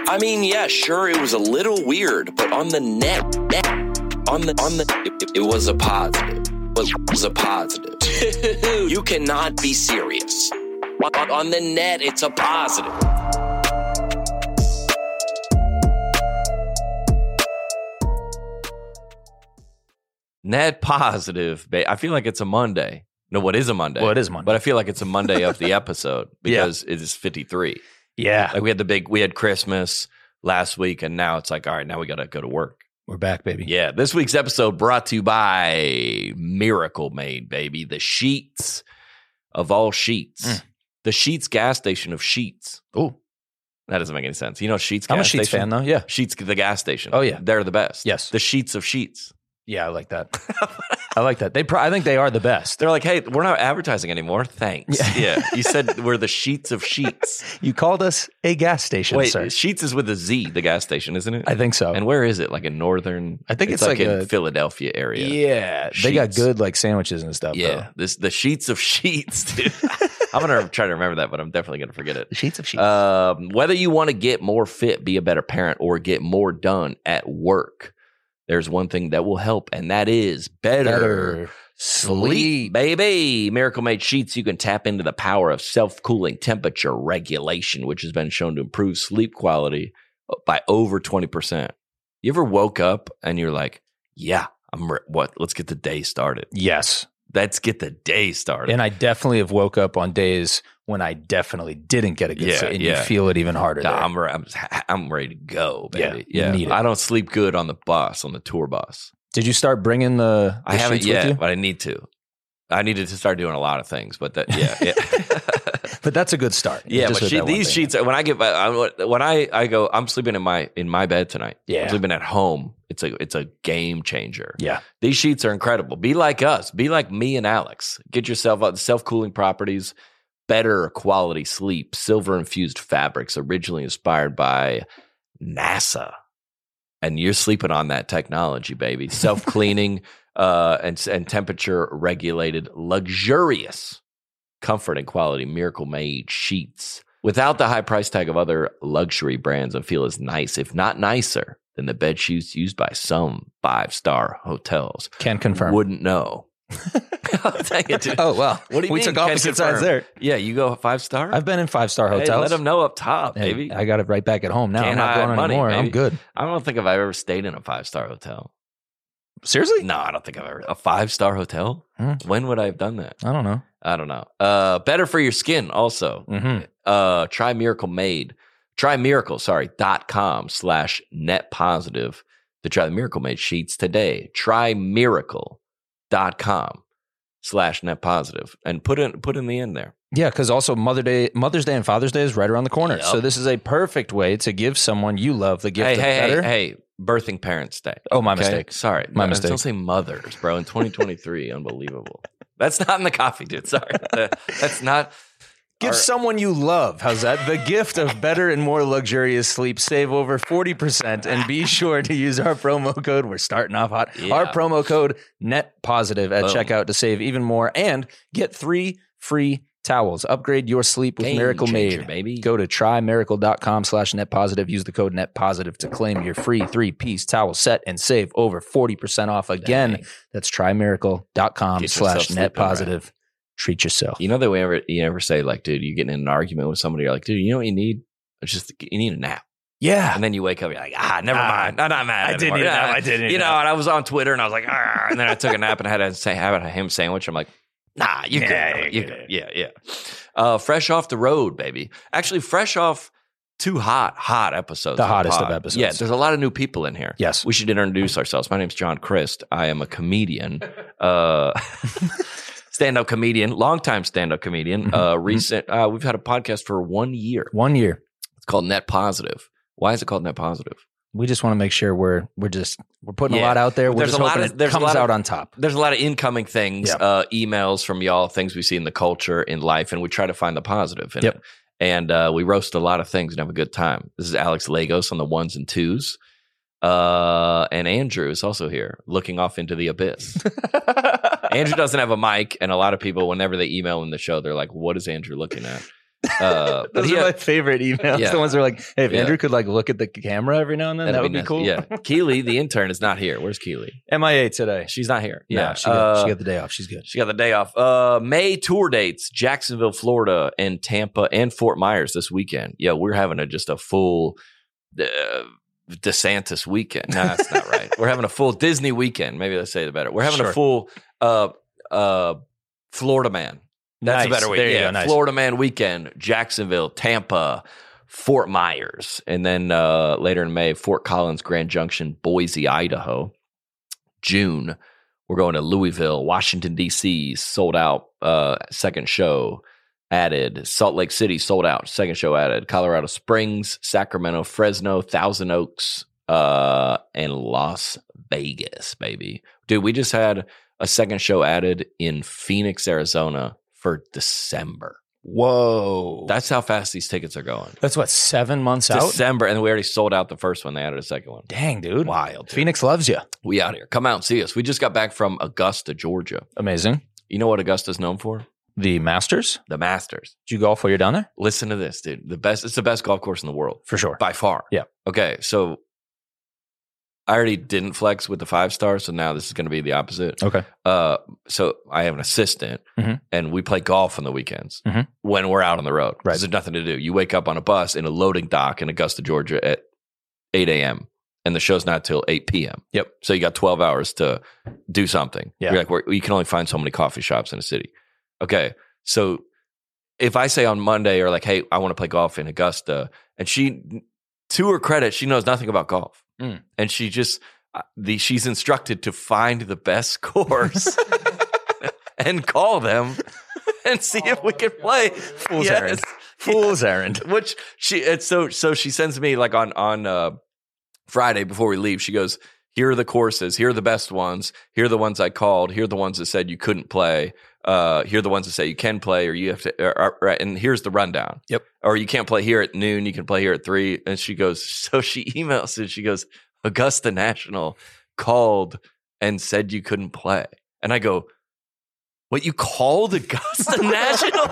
I mean, yeah, sure, it was a little weird, but on the net, it was a positive. It was a positive. You cannot be serious. On the net, it's a positive. Net positive. I feel like it's a Monday. No, what is a Monday? Well, it is Monday. But I feel like it's a Monday of the episode because it is 53. Yeah. Like we had Christmas last week, and now it's like, all right, now we got to go to work. We're back, baby. Yeah. This week's episode brought to you by Miracle Made, baby. The sheets of all sheets. The Sheets gas station of Sheets. Oh. That doesn't make any sense. You know Sheets I'm gas a Sheets station? fan, though. Yeah. Sheets, the gas station. Oh, yeah. They're the best. Yes. The sheets of Sheets. Yeah, I like that. I like that. I think they are the best. They're like, hey, we're not advertising anymore. Thanks. Yeah. You said we're the Sheets of Sheets. You called us a gas station, Wait, sir. Sheets is with a Z, the gas station, isn't it? I think so. And where is it? Like in northern? I think it's like in a Philadelphia area. Yeah. They got Sheets. good like sandwiches and stuff, Yeah. though. The Sheets of Sheets, dude. I'm going to try to remember that, but I'm definitely going to forget it. The sheets of sheets. Whether you want to get more fit, be a better parent, or get more done at work, there's one thing that will help, and that is better sleep, baby. Miracle Made sheets, you can tap into the power of self-cooling temperature regulation, which has been shown to improve sleep quality by over 20%. You ever woke up and you're like, yeah, let's get the day started. Yes. Let's get the day started. And I definitely have woke up on days when I definitely didn't get a good sleep, and you feel it even harder. I'm ready to go, baby. Yeah, you need it. I don't sleep good on the tour bus. Did you start bringing the I haven't sheets yet, with you? but I need to. I needed to start doing a lot of things, but yeah. But that's a good start. Yeah, Just but with that one these thing. sheets, when I go, I'm sleeping in my bed tonight. Yeah. I'm sleeping at home. It's a game changer. Yeah. These sheets are incredible. Be like us. Be like me and Alex. Get yourself self-cooling properties, better quality sleep, silver-infused fabrics originally inspired by NASA. And you're sleeping on that technology, baby. Self-cleaning and temperature-regulated, luxurious comfort and quality Miracle Made sheets without the high price tag of other luxury brands, and feel as nice, if not nicer, than the bed sheets used by some 5-star hotels. Can confirm. Wouldn't know. Dang it, dude. Oh, well. What do you we mean? took opposite sides there. Yeah, you go 5-star? I've been in 5-star hotels. Hey, let them know up top, Hey, baby. I got it right back at home now. Can't I'm not hide going money, anymore. baby. I'm good. I don't think I've ever stayed in a 5-star hotel. Seriously? No, I don't think I've ever. A 5-star hotel? When would I have done that? I don't know. I don't know. Better for your skin also. Try Miracle Made. Try miracle.com/net positive to try the Miracle Made sheets today. Try miracle.com/net positive and put in the end there. Yeah, because also Mother's Day and Father's Day is right around the corner. Yep. So this is a perfect way to give someone you love the gift of better. Hey, birthing parents' day. Oh, my mistake. Sorry. My mistake. Don't say mothers, bro. In 2023, unbelievable. That's not in the coffee, dude. Sorry. That's not. Give someone you love, how's that? The gift of better and more luxurious sleep. Save over 40% and be sure to use our promo code. We're starting off hot. Yeah. Our promo code NETPOSITIVE at checkout to save even more and get 3 free towels. Upgrade your sleep with Game Miracle changer, Made. baby. Go to trymiracle.com/net positive. Use the code net positive to claim your free 3-piece towel set and save over 40% off. Again, Dang. that's trymiracle.com/net positive. Treat yourself. You know the way you ever say, like, dude, you're getting in an argument with somebody, you're like, dude, you know what you need? It's just, you need a nap. Yeah. And then you wake up, you're like, never mind. I'm not mad. I did need a nap. I did need a You know, nap. and I was on Twitter and I was like, and then I took a nap and had a ham sandwich. I'm like, nah, you're good. You're good. Yeah. Fresh off the road, baby. Actually, fresh off 2 hot episodes. The hottest pod. of episodes. Yeah, there's a lot of new people in here. Yes. We should introduce ourselves. My name's John Christ. I am a comedian. Stand-up comedian, longtime stand-up comedian. We've had a podcast for 1 year. 1 year. It's called Net Positive. Why is it called Net Positive? We just want to make sure we're putting a lot out there. We're just hoping it comes out on top. There's a lot of incoming things, Yep. emails from y'all, things we see in the culture, in life, and we try to find the positive in Yep. it. And we roast a lot of things and have a good time. This is Alex Lagos on the 1s and 2s. And Andrew is also here, looking off into the abyss. Andrew doesn't have a mic, and a lot of people, whenever they email in the show, they're like, what is Andrew looking at? But Those are my favorite emails. Yeah. The ones that are like, hey, if Yeah. Andrew could like look at the camera every now and then, that would be nice. cool. Yeah. Keely, the intern, is not here. Where's Keely? MIA today. She's not here. Yeah, she got the day off. She's good. She got the day off. May tour dates: Jacksonville, Florida, and Tampa and Fort Myers this weekend. Yeah, we're having just a full DeSantis weekend. No, that's not right. We're having a full Disney weekend. Maybe let's say it better. We're having a full Florida man. That's Nice. a better way. There you Yeah, go. Nice. Florida man weekend: Jacksonville, Tampa, Fort Myers, and then later in May, Fort Collins, Grand Junction, Boise, Idaho. June, we're going to Louisville, Washington, D.C., sold out, second show added. Salt Lake City, sold out, second show added. Colorado Springs, Sacramento, Fresno, Thousand Oaks, and Las Vegas, baby. Dude, we just had a second show added in Phoenix, Arizona for December. Whoa. That's how fast these tickets are going. That's what, 7 months out? December, and we already sold out the first one. They added a second one. Dang, dude. Wild. Dude. Phoenix loves you. We out here. Come out and see us. We just got back from Augusta, Georgia. Amazing. You know what Augusta's known for? The Masters? The Masters. Did you golf while you're down there? Listen to this, dude. It's the best golf course in the world. For sure. By far. Yeah. Okay, so I already didn't flex with the 5-star, so now this is going to be the opposite. Okay. So I have an assistant, Mhm. and we play golf on the weekends Mhm. when we're out on the road. Right. There's nothing to do. You wake up on a bus in a loading dock in Augusta, Georgia at 8 a.m., and the show's not till 8 p.m. Yep. So you got 12 hours to do something. Yeah. You're like, you can only find so many coffee shops in a city. Okay. So if I say on Monday or like, hey, I want to play golf in Augusta, and she, to her credit, she knows nothing about golf. Mm. And she just, she's instructed to find the best course and call them and see if we can play. Fool's errand. Fool's errand. Which so she sends me like on Friday before we leave. She goes, here are the courses. Here are the best ones. Here are the ones I called. Here are the ones that said you couldn't play. Here are the ones that say you can play or you have to. Right, and here's the rundown. Yep. Or you can't play here at noon. You can play here at 3. And she goes. So she emails and she goes, Augusta National called and said you couldn't play. And I go, what, you called Augusta National?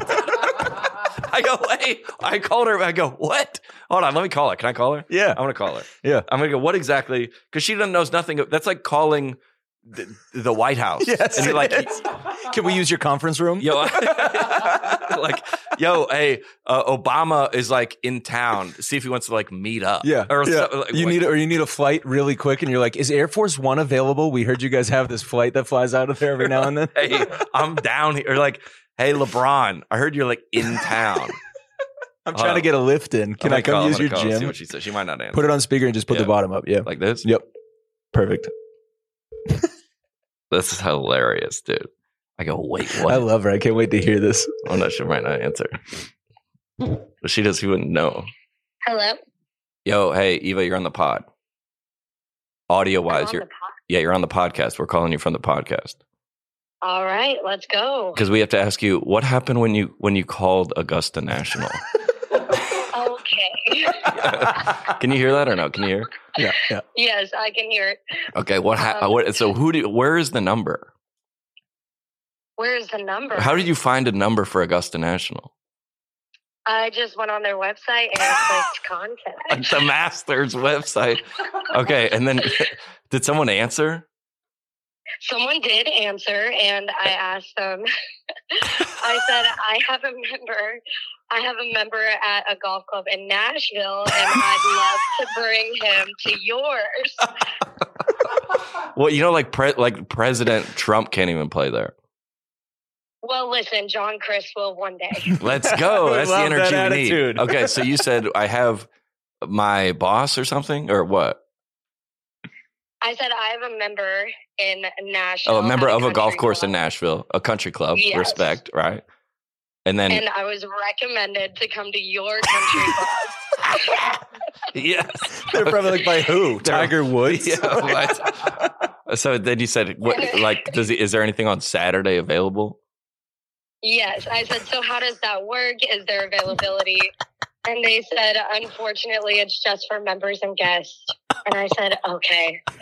I go, wait. I called her. I go, what? Hold on, let me call her. Can I call her? Yeah. I'm going to call her. Yeah. I'm going to go, what exactly? Because she knows nothing. That's like calling the White House. Yes. And be like, can we use your conference room? yo, like, yo, hey, Obama is like in town. See if he wants to like meet up. Yeah. Or yeah. so- like, you need a flight really quick, and you're like, is Air Force One available? We heard you guys have this flight that flies out of there every now and then. hey, I'm down here. Or like, hey, LeBron, I heard you're like in town. I'm trying to get a lift in. Can I come use your See gym? what she says. She might not answer. Put it on speaker and just put the bottom up. Yeah. Like this? Yep. Perfect. This is hilarious, dude. I go, wait, what? I love her. I can't wait to hear this. Oh no, she might not answer. But she wouldn't know. Hello. Yo, hey, Eva, you're on the pod. Audio wise, you're on the podcast. We're calling you from the podcast. All right, let's go. Because we have to ask you, what happened when you called Augusta National? Okay. Can you hear that or no? Can you hear? Yeah. Yeah. Yes, I can hear it. Okay, so where is the number? Where's the number? How did you find a number for Augusta National? I just went on their website and clicked contact. The Masters website. Okay, and then did someone answer? Someone did answer, and I asked them. I said, I have a member at a golf club in Nashville, and I'd love to bring him to yours. Well, you know, like President Trump can't even play there. Well, listen, John Chris will one day. Let's go. That's the Love energy that we need. attitude. Okay, so you said I have my boss or something, or what? I said I have a member in Nashville. Oh, a member at of a golf country course club. in Nashville, a country club. Yes. Respect, right? And then, And I was recommended to come to your country club. yes, They're probably like, by who? Tiger Woods? Yeah. What? So then you said, what? Like, is there anything on Saturday available? Yes. I said, so how does that work? Is there availability? And they said, unfortunately, it's just for members and guests. And I said, okay.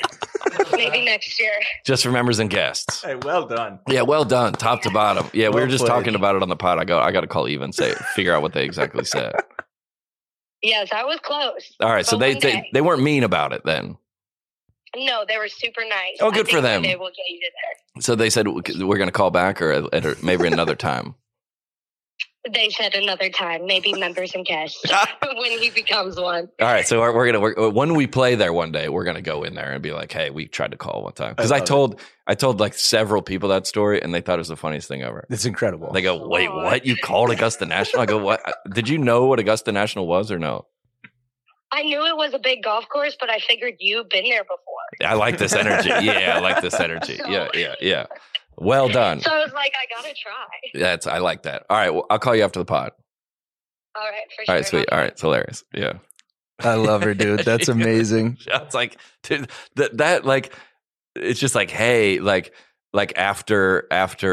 Maybe next year. Just for members and guests. Hey, well done. Yeah, well done, top to bottom. Yeah, we Well were just played. talking about it on the pod. I got to call Eva and figure out what they exactly said. Yes, I was close. All right, so But one they day. they weren't mean about it then. No, they were super nice. Oh, good I think for them. One day we'll get you there. So they said we're going to call back or at maybe another time. They said another time, maybe members and guests when he becomes one. All right, so we're gonna when we play there one day, we're gonna go in there and be like, "Hey, we tried to call one time." Because I told like several people that story, and they thought it was the funniest thing ever. It's incredible. They go, "Wait, what? You called Augusta National?" I go, "What? Did you know what Augusta National was or no?" I knew it was a big golf course, but I figured you've been there before. I like this energy. Yeah, I like this energy. Yeah. Well done. So I was like, I gotta try. I like that. All right, well, I'll call you after the pod. All right, for sure. All right, sweet. All right, it's hilarious. Yeah. I love her, dude. That's amazing. It's like dude, that like it's just like hey like after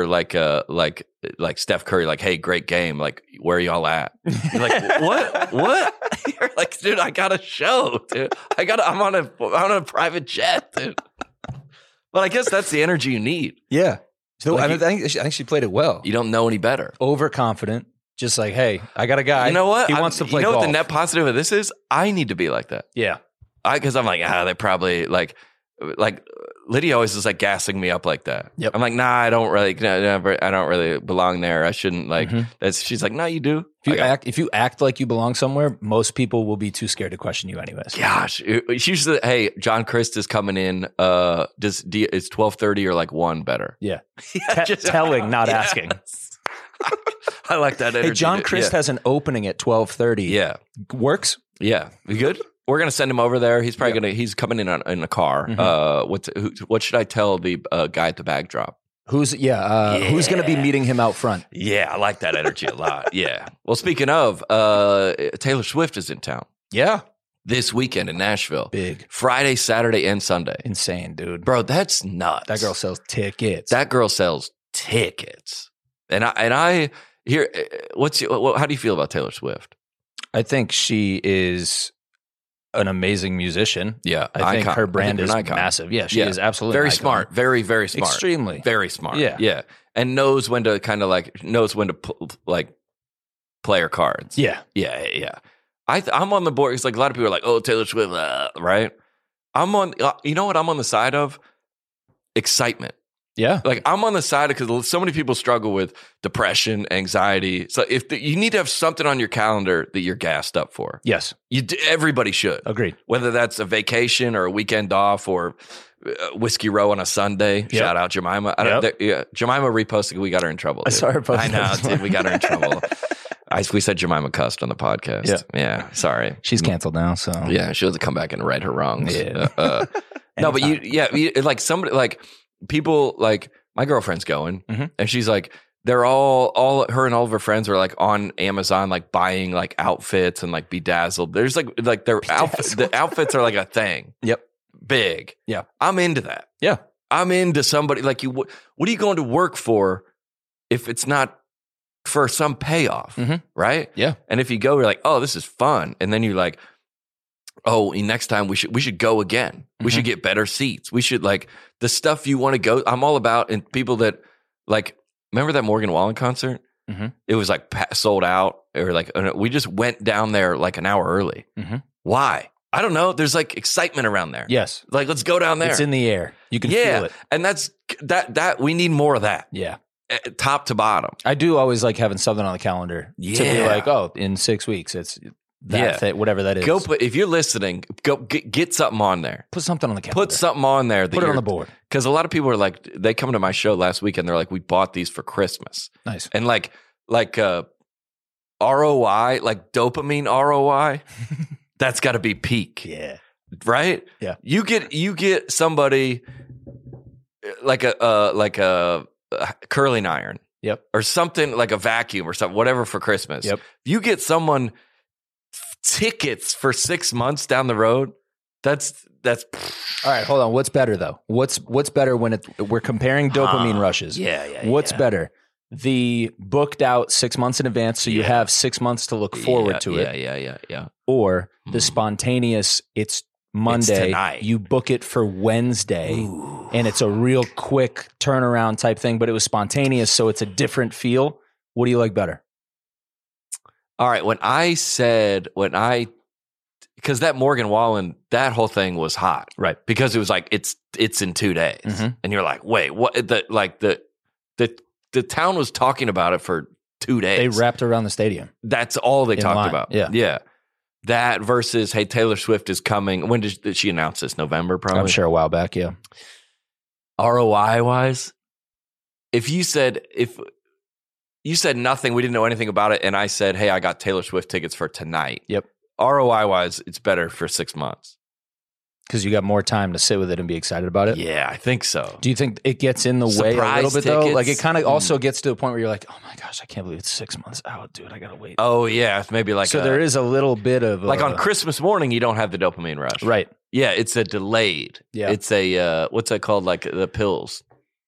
like Steph Curry like hey great game like where y'all at? You're like what? You're like dude I got a show dude I'm on a private jet dude. But I guess that's the energy you need. Yeah. So Like I think she played it well. You don't know any better. Overconfident. Just like, hey, I got a guy. You know what? He wants to play You know golf. what the net positive of this is? I need to be like that. Yeah. Because I'm like, they probably like Lydia always is like gassing me up like that. Yep. I'm like, nah, I don't really belong there. I shouldn't like. Mhm. She's like, no, you do. If you act like you belong somewhere, most people will be too scared to question you, anyways. Gosh, she used to. Hey, John Christ is coming in. Is 12:30 or like 1 better? Yeah. Just Telling, not Yeah. asking. I like that energy. Hey, John Christ has an opening at 12:30. Yeah, Works? yeah. You good? We're gonna send him over there. He's probably He's coming in in a car. Mhm. What should I tell the guy at the bag drop? Who's going to be meeting him out front? Yeah, I like that energy a lot. Yeah. Well, speaking of, Taylor Swift is in town Yeah. this weekend in Nashville. Big. Friday, Saturday, and Sunday. Insane, dude. Bro, that's nuts. That girl sells tickets. That girl sells tickets. And I here. How do you feel about Taylor Swift? I think she is an amazing musician. Yeah, I think icon. her brand I think is you're an icon. massive. Yeah, she Yeah. is absolutely Very an icon. smart. Very, very smart. Extremely. Very smart. Yeah. And knows when to kind of knows when to play her cards. Yeah. Yeah. I'm on the board. It's like a lot of people are like, "Oh, Taylor Swift," right? I'm on. You know what? I'm on the side of excitement. Yeah. Like I'm on the side because so many people struggle with depression, anxiety. So you need to have something on your calendar that you're gassed up for. Yes. Everybody should. Agreed. Whether that's a vacation or a weekend off or Whiskey Row on a Sunday. Yep. Shout out Jemima. Jemima reposted. We got her in trouble. I dude. saw her post. I know, dude. We got her in trouble. We said Jemima cussed on the podcast. Yeah. Sorry. She's canceled now, so. Yeah, she'll have to come back and right her wrongs. Yeah. No, but like somebody, like people, like my girlfriend's going, Mhm. and she's like, they're all her and all of her friends are like on Amazon, like buying like outfits and like bedazzled. There's like their outfits. The outfits are like a thing. Yep. Big. Yeah. I'm into that. Yeah. I'm into somebody like you. What are you going to work for if it's not for some payoff, Mhm. right? Yeah. And if you go, you're like, oh, this is fun, and then you're like, oh, next time we should go again. We should get better seats. We should like the stuff you want to go. I'm all about and people that like. Remember that Morgan Wallen concert? Mhm. It was like sold out, or like we just went down there like an hour early. Mhm. Why? I don't know. There's like excitement around there. Yes. Like let's go down there. It's in the air. You can feel it. And that's that we need more of that. Yeah. Top to bottom. I do always like having something on the calendar to be Yeah. like, oh, in 6 weeks, it's that thing, whatever that is. Go put if you're listening, go get something on there. Put something on the calendar. Put something on there. Put it on the board. Because a lot of people are like, they come to my show last week and they're like, we bought these for Christmas. Nice. And like ROI, like dopamine ROI, that's got to be peak. Yeah. Right? Yeah. You get somebody like a curling iron. Yep. Or something like a vacuum or something, whatever for Christmas. Yep. You get someone tickets for 6 months down the road. That's All right, hold on. What's better though? What's better when we're comparing dopamine rushes? Yeah. What's better? The booked out 6 months in advance, so you have 6 months to look forward to it, Yeah. or the spontaneous. It's Monday. tonight. You book it for Wednesday, and it's a real quick turnaround type thing, but it was spontaneous, so it's a different feel. What do you like better? All right. Because that Morgan Wallen, that whole thing was hot. Right. Because it was like, it's in 2 days. Mhm. And you're like, wait, what? The town was talking about it for 2 days. They wrapped around the stadium. That's all they In talked line, about. yeah. Yeah. That versus, hey, Taylor Swift is coming. When did she announce this? November, probably? I'm sure a while back, yeah. ROI wise, if you said nothing, we didn't know anything about it, and I said, hey, I got Taylor Swift tickets for tonight. Yep. ROI wise, it's better for 6 months. Because you got more time to sit with it and be excited about it. Yeah, I think so. Do you think it gets in the way a Surprise little bit though? tickets? Like it kind of also gets to a point where you're like, oh my gosh, I can't believe it's 6 months out, dude. I gotta wait. Oh, yeah. It's maybe like so there is a little bit of like on Christmas morning, you don't have the dopamine rush. right? Yeah, it's a delayed. Yeah. It's a, what's that called? Like the pills.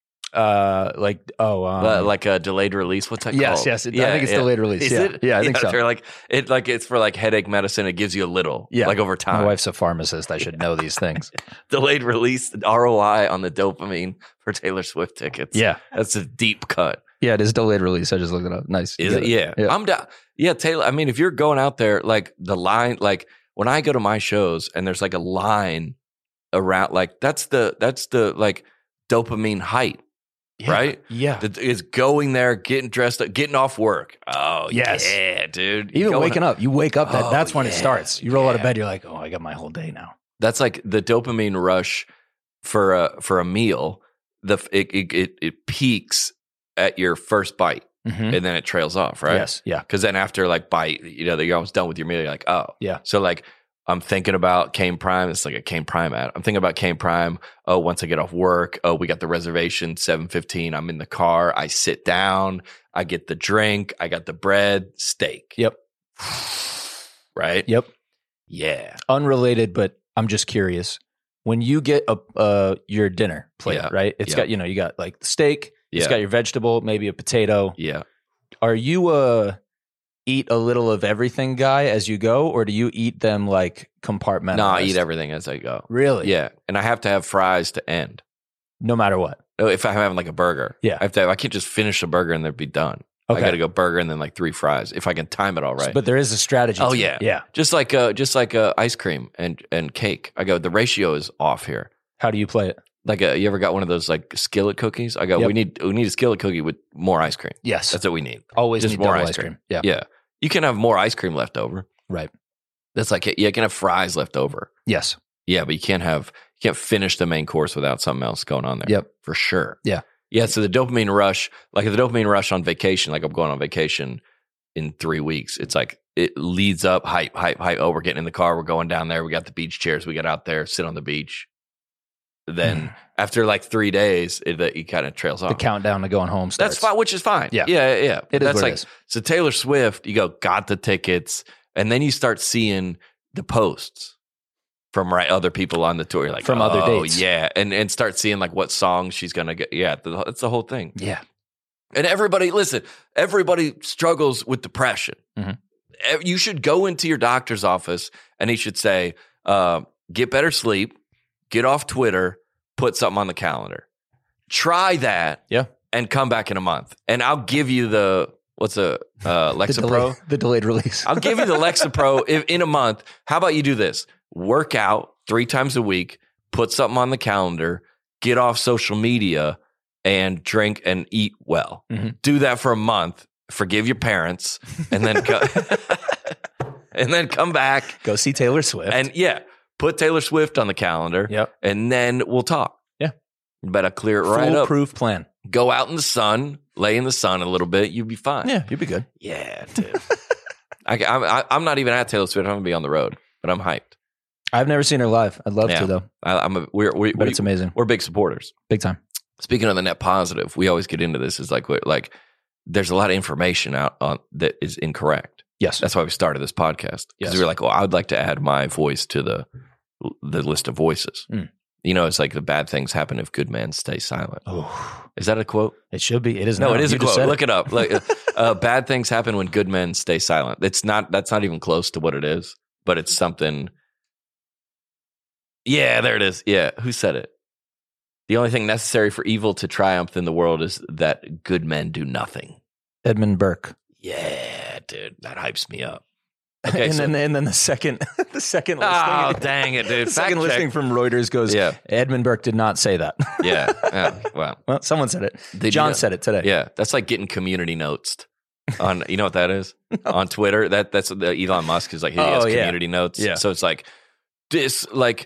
Like Like a delayed release. What's that yes, called? yes. I think it's delayed release. Is yeah. it? Yeah, I think so. They're like, it's for like headache medicine. It gives you a little. Yeah. Like over time. My wife's a pharmacist. I should know these things. Delayed release ROI on the dopamine for Taylor Swift tickets. Yeah. That's a deep cut. Yeah, it is delayed release. I just looked it up. Nice. Is it? Yeah. Yeah. I'm down. Yeah, Taylor. I mean, if you're going out there, like the line, like when I go to my shows and there's like a line around, like that's the like dopamine height, Yeah. right? Yeah. It's going there, getting dressed up, getting off work. Oh, Yes. yeah, dude. Even Going- waking up. You wake up, Oh, that's when it yeah. starts. You roll out of Yeah. bed, you're like, oh, I got my whole day now. That's like the dopamine rush for a meal. It peaks at your first bite Mm-hmm. and then it trails off, right? Yes. Yeah. Because then after like bite, you're almost done with your meal. You're like, oh, Yeah. So like I'm thinking about Kane Prime. It's like a Kane Prime ad. I'm thinking about Kane Prime. Oh, once I get off work, oh, we got the reservation 7:15. I'm in the car. I sit down. I get the drink. I got the bread, steak. Yep. Right. Yep. Yeah. Unrelated, but I'm just curious. When you get your dinner plate, Yeah. right? It's Yeah. got, you got like the steak, Yeah. it's got your vegetable, maybe a potato. Yeah. Are you eat a little of everything guy as you go, or do you eat them like compartmentalized? No, I eat everything as I go. Really? Yeah. And I have to have fries to end. No matter what. If I'm having like a burger. Yeah. I can't just finish a burger and then be done. Okay. I got to go burger and then like 3 fries if I can time it all right. But there is a strategy. Oh, to yeah. it. Yeah. Just like ice cream and cake. I go, the ratio is off here. How do you play it? Like you ever got one of those like skillet cookies? I go, Yep. we need a skillet cookie with more ice cream. Yes. That's what we need. Always just need more double ice cream. Yeah. Yeah. You can have more ice cream left over. Right. That's like, you can have fries left over. Yes. Yeah, but you can't finish the main course without something else going on there. Yep. For sure. Yeah. Yeah. So the dopamine rush, like the dopamine rush on vacation, like I'm going on vacation in 3 weeks. It's like it leads up, hype. Oh, we're getting in the car. We're going down there. We got the beach chairs. We get out there, sit on the beach. Then after like 3 days, it kind of trails off. The countdown to going home starts. That's fine, which is fine. Yeah. Yeah. It is That's what it like is. so Taylor Swift. You go, got the tickets, and then you start seeing the posts from other people on the tour. You're like, From other dates. yeah, and start seeing like what songs she's gonna get. Yeah, that's the whole thing. Yeah. And everybody struggles with depression. Mhm. You should go into your doctor's office and he should say, get better sleep, get off Twitter, put something on the calendar. Try that. Yeah. And come back in a month. And I'll give you Lexapro? The delayed release. I'll give you the Lexapro in a month. How about you do this? Work out 3 times a week, put something on the calendar, get off social media, and drink and eat well. Mhm. Do that for a month. Forgive your parents, and then and then come back Go see Taylor Swift. and put Taylor Swift on the calendar. Yep. And then we'll talk. Yeah. You better clear it right up. Foolproof plan. Go out in the sun, lay in the sun a little bit. You'll be fine. Yeah, you'd be good. Yeah, dude. I'm not even at Taylor Swift. I'm gonna be on the road, but I'm hyped. I've never seen her live. I'd love Yeah. to though. But It's amazing. we're big supporters. Big time. Speaking of the net positive, we always get into this. Is like there's a lot of information out on that is incorrect. Yes. That's why we started this podcast because Yes. we were like, well, I would like to add my voice to the list of voices. Mm. It's like the bad things happen if good men stay silent. Oh, Is that a quote? it should be. It is. No, now. it is You a just quote. said Look it up. Bad things happen when good men stay silent. That's not even close to what it is, but it's something. Yeah, there it is. Yeah, who said it? The only thing necessary for evil to triumph in the world is that good men do nothing. Edmund Burke. Yeah, dude, that hypes me up. Okay, and then the second listing. Oh, dang it, dude. The second Fact check. listing from Reuters goes, Yeah. Edmund Burke did not say that. Yeah. Well, Someone said it. Did John you know- said it today. yeah, that's like getting community notes on. You know what that is? On Twitter. That's what Elon Musk is like. He has Oh, yeah. community notes. Yeah. So it's like this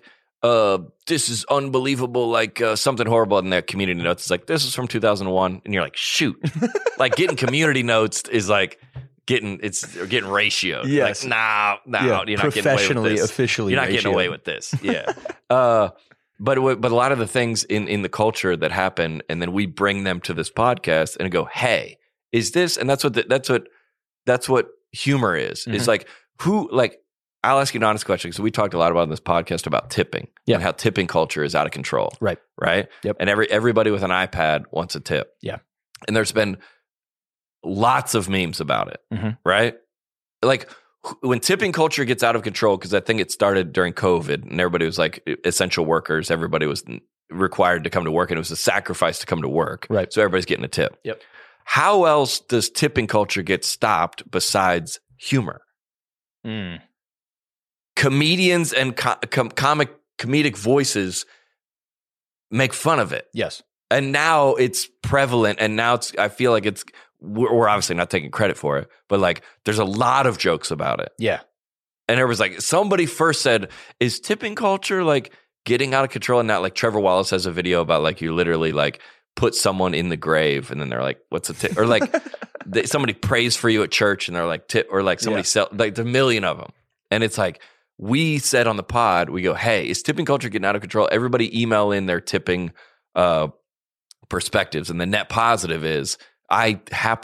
is unbelievable, like something horrible in their community notes. It's like, this is from 2001. And you're like, shoot. Like getting community notes is like getting ratio. Yes. Like, nah, Yeah, you're not getting away with professionally, this. officially, You're not ratio. getting away with this. Yeah. But a lot of the things in the culture that happen, and then we bring them to this podcast and go, hey, is this? And that's what humor is. It's like, I'll ask you an honest question, because we talked a lot about in this podcast about tipping and how tipping culture is out of control. Right. Yep. And everybody with an iPad wants a tip. Yeah. And there's been lots of memes about it. Mhm. Right. Like when tipping culture gets out of control, because I think it started during COVID and everybody was like essential workers. Everybody was required to come to work, and it was a sacrifice to come to work. Right. So everybody's getting a tip. Yep. How else does tipping culture get stopped besides humor? Mm. Comedians and comedic voices make fun of it. Yes. And now it's prevalent, and now I feel like we're obviously not taking credit for it, but like there's a lot of jokes about it. Yeah. And there was like, somebody first said, is tipping culture like getting out of control? And now like Trevor Wallace has a video about like you literally like put someone in the grave, and then they're like, what's a tip? Or like somebody prays for you at church, and they're like tip, or like somebody like there's a million of them. And it's like, we said on the pod, we go, hey, is tipping culture getting out of control? Everybody email in their tipping perspectives. And the net positive is I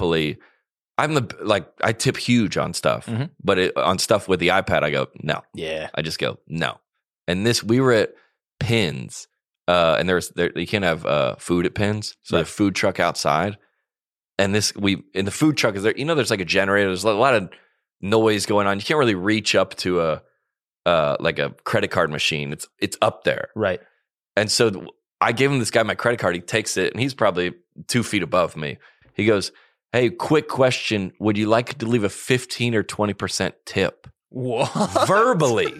tip huge on stuff, but on stuff with the iPad, I go, no. Yeah. I just go, no. And we were at Pins, and you can't have food at Pins. So the food truck outside. And in the food truck is there, there's like a generator. There's a lot of noise going on. You can't really reach up to like a credit card machine. It's up there. Right. And so I gave him this guy my credit card. He takes it, and he's probably 2 feet above me. He goes, hey, quick question. Would you like to leave a 15 or 20% tip? What? Verbally.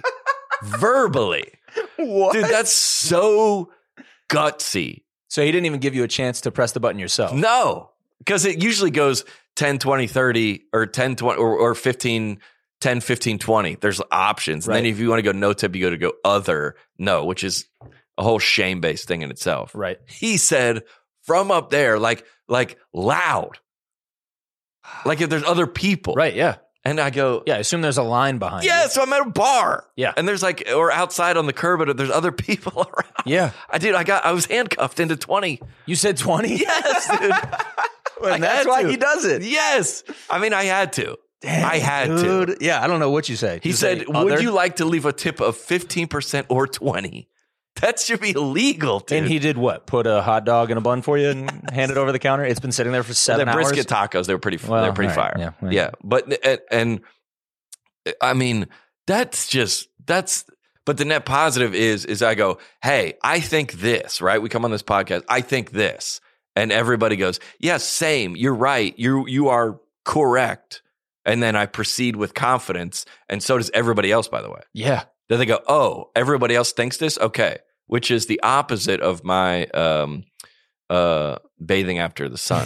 What? Dude, that's so gutsy. So he didn't even give you a chance to press the button yourself. No, because it usually goes 10, 20, 30, or 10, 20, or 15, 10, 15, 20. There's options. And then if you want to go no tip, you go other no, which is a whole shame-based thing in itself. Right. He said from up there, like loud. Like if there's other people. Right, yeah. And I go, Yeah, I assume there's a line behind you. yeah, so I'm at a bar. Yeah. And there's like, or outside on the curb, but there's other people around. Yeah. I was handcuffed into 20. You said 20? Yes, dude. And that's why he does it. Yes. I mean, I had to. Damn, I had dude. to. Yeah, I don't know what you say. He You said, say would other? you like to leave a tip of 15% or 20? That should be illegal, dude. And he did what? Put a hot dog in a bun for you and hand it over the counter? It's been sitting there for 7 the hours? brisket tacos, they were pretty Well, they're pretty all right. fire. Yeah, right. Yeah. But, and I mean, but the net positive is I go, hey, I think this, right? We come on this podcast, I think this. And everybody goes, yeah, same. You're right. You are correct. And then I proceed with confidence. And so does everybody else, by the way. Yeah. Then they go, oh, everybody else thinks this? Okay. Which is the opposite of my bathing after the sun.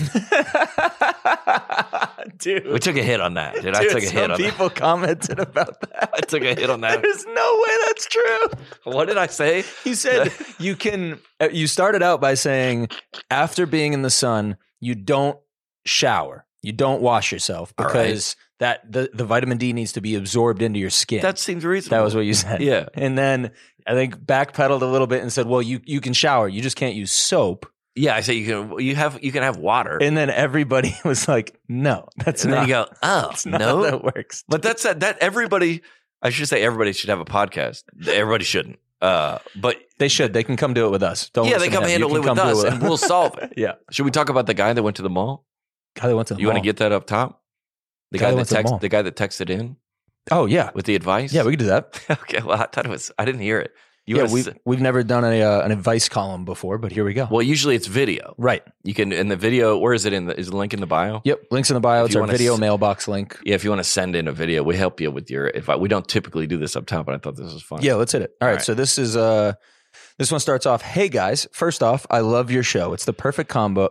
Dude. We took a hit on that, dude. I Dude, took a hit on that. people commented about that. I took a hit on that. There's no way that's true. What did I say? He said you started out by saying after being in the sun, you don't shower. You don't wash yourself because that the vitamin D needs to be absorbed into your skin. That seems reasonable. That was what you said. Yeah. And then I think backpedaled a little bit and said, well, you can shower. You just can't use soap. Yeah, I say you can have water. And then everybody was like, no, that's and not. then you go, oh, that's not no. how that works. But that's that everybody, I should say everybody should have a podcast. Everybody shouldn't. But They should. They can come do it with us. Don't yeah, listen they come to him. You handle it can with come do us and we'll solve it. Yeah. Should we talk about the guy that went to the mall? Guy that went to the You want to mall. get that up top? The Guy guy that that went to the mall. the guy that texted in Oh, yeah. with the advice? Yeah, we can do that. Okay, well, I didn't hear it. We've never done an advice column before, but here we go. Well, usually it's video. Right. You can in the video. Where is it is the link in the bio? Yep. Links in the bio. If It's you our wanna video mailbox link. Yeah, if you want to send in a video, we help you with your. We don't typically do this up top, but I thought this was fun. Yeah, let's hit it. All right. right. So this is this one starts off. Hey guys, first off, I love your show. It's the perfect combo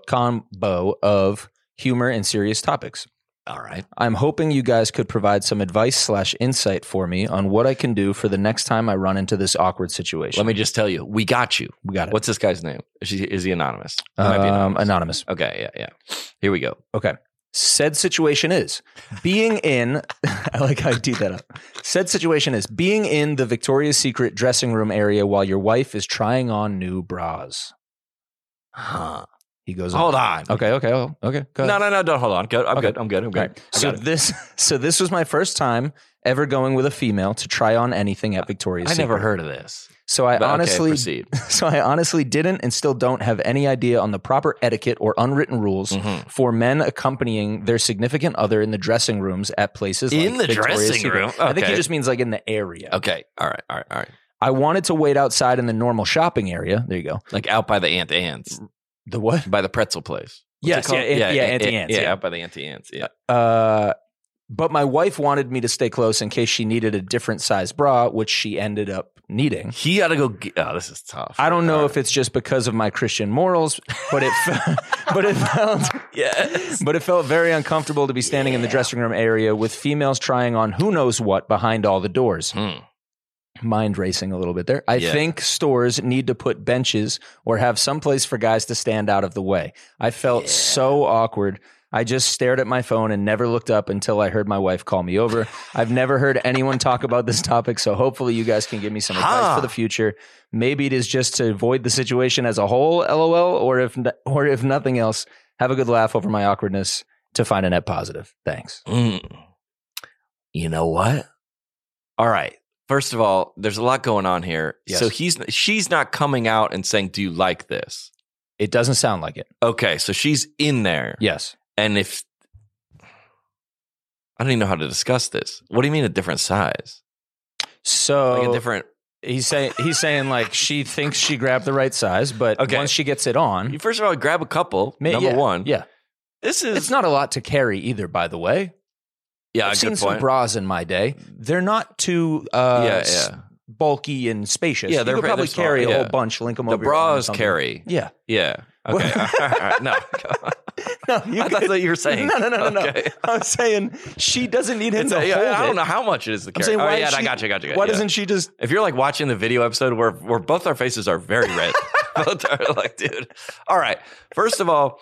of humor and serious topics. All right. I'm hoping you guys could provide some advice / insight for me on what I can do for the next time I run into this awkward situation. Let me just tell you, we got you. We got it. What's this guy's name? Is he anonymous? He might be Anonymous. Okay. Yeah. Here we go. Okay. Said situation is being in, I like how I do that up. Said situation is being in the Victoria's Secret dressing room area while your wife is trying on new bras. Huh. He goes, Hold on. Okay. Go ahead. No. Don't hold on. I'm Okay. good. All right. So this was my first time ever going with a female to try on anything at Victoria's I Secret. never heard of this. So I But, okay, honestly, proceed. so I honestly didn't and still don't have any idea on the proper etiquette or unwritten rules Mhm. for men accompanying their significant other in the dressing rooms at places In like the Victoria's dressing Secret. room? I think he Okay. just means like in the area. Okay. All right. I wanted to wait outside in the normal shopping area. There you go. Like out by the Aunt Anne's, The what? by the pretzel place. What's Yes, it called? Auntie Anne's, Yeah, yeah. out by the Auntie Anne's. Yeah. But my wife wanted me to stay close in case she needed a different size bra, which she ended up needing. He got to go. Oh, this is tough. I don't know All if it's just because of my Christian morals, but it felt Yes. but it felt very uncomfortable to be standing in the dressing room area with females trying on who knows what behind all the doors. Mind racing a little bit there. I Yeah. think stores need to put benches or have some place for guys to stand out of the way. I felt so awkward. I just stared at my phone and never looked up until I heard my wife call me over. I've never heard anyone talk about this topic, so hopefully you guys can give me some advice for the future. Maybe it is just to avoid the situation as a whole, LOL, or if nothing else, have a good laugh over my awkwardness to find a net positive. Thanks. You know what? All right. First of all, there's a lot going on here. Yes. So she's not coming out and saying, "Do you like this?" It doesn't sound like it. Okay, so she's in there. Yes. And if I don't even know how to discuss this. What do you mean a different size? So Like a different. he's saying like she thinks she grabbed the right size, but Okay. once she gets it on, First of all, grab a couple. Number yeah, one. yeah, This is. it's not a lot to carry either. By the way, Yeah, I've good seen some point. bras in my day. They're not too Yeah. bulky and spacious. Yeah, you they're could probably they're small, carry a yeah. whole bunch. Link them The over your arm or bras something. carry. Yeah, Yeah. Okay. All right. No. no, you I thought could- that you were saying. No. Okay. I'm saying she doesn't need him It's to I hold don't it. know how much it is to I'm carry. saying, Oh, why yeah, is I she- got you. Why Yeah. doesn't she just? If you're like watching the video episode where both our faces are very red, both are like, dude. All right. First of all,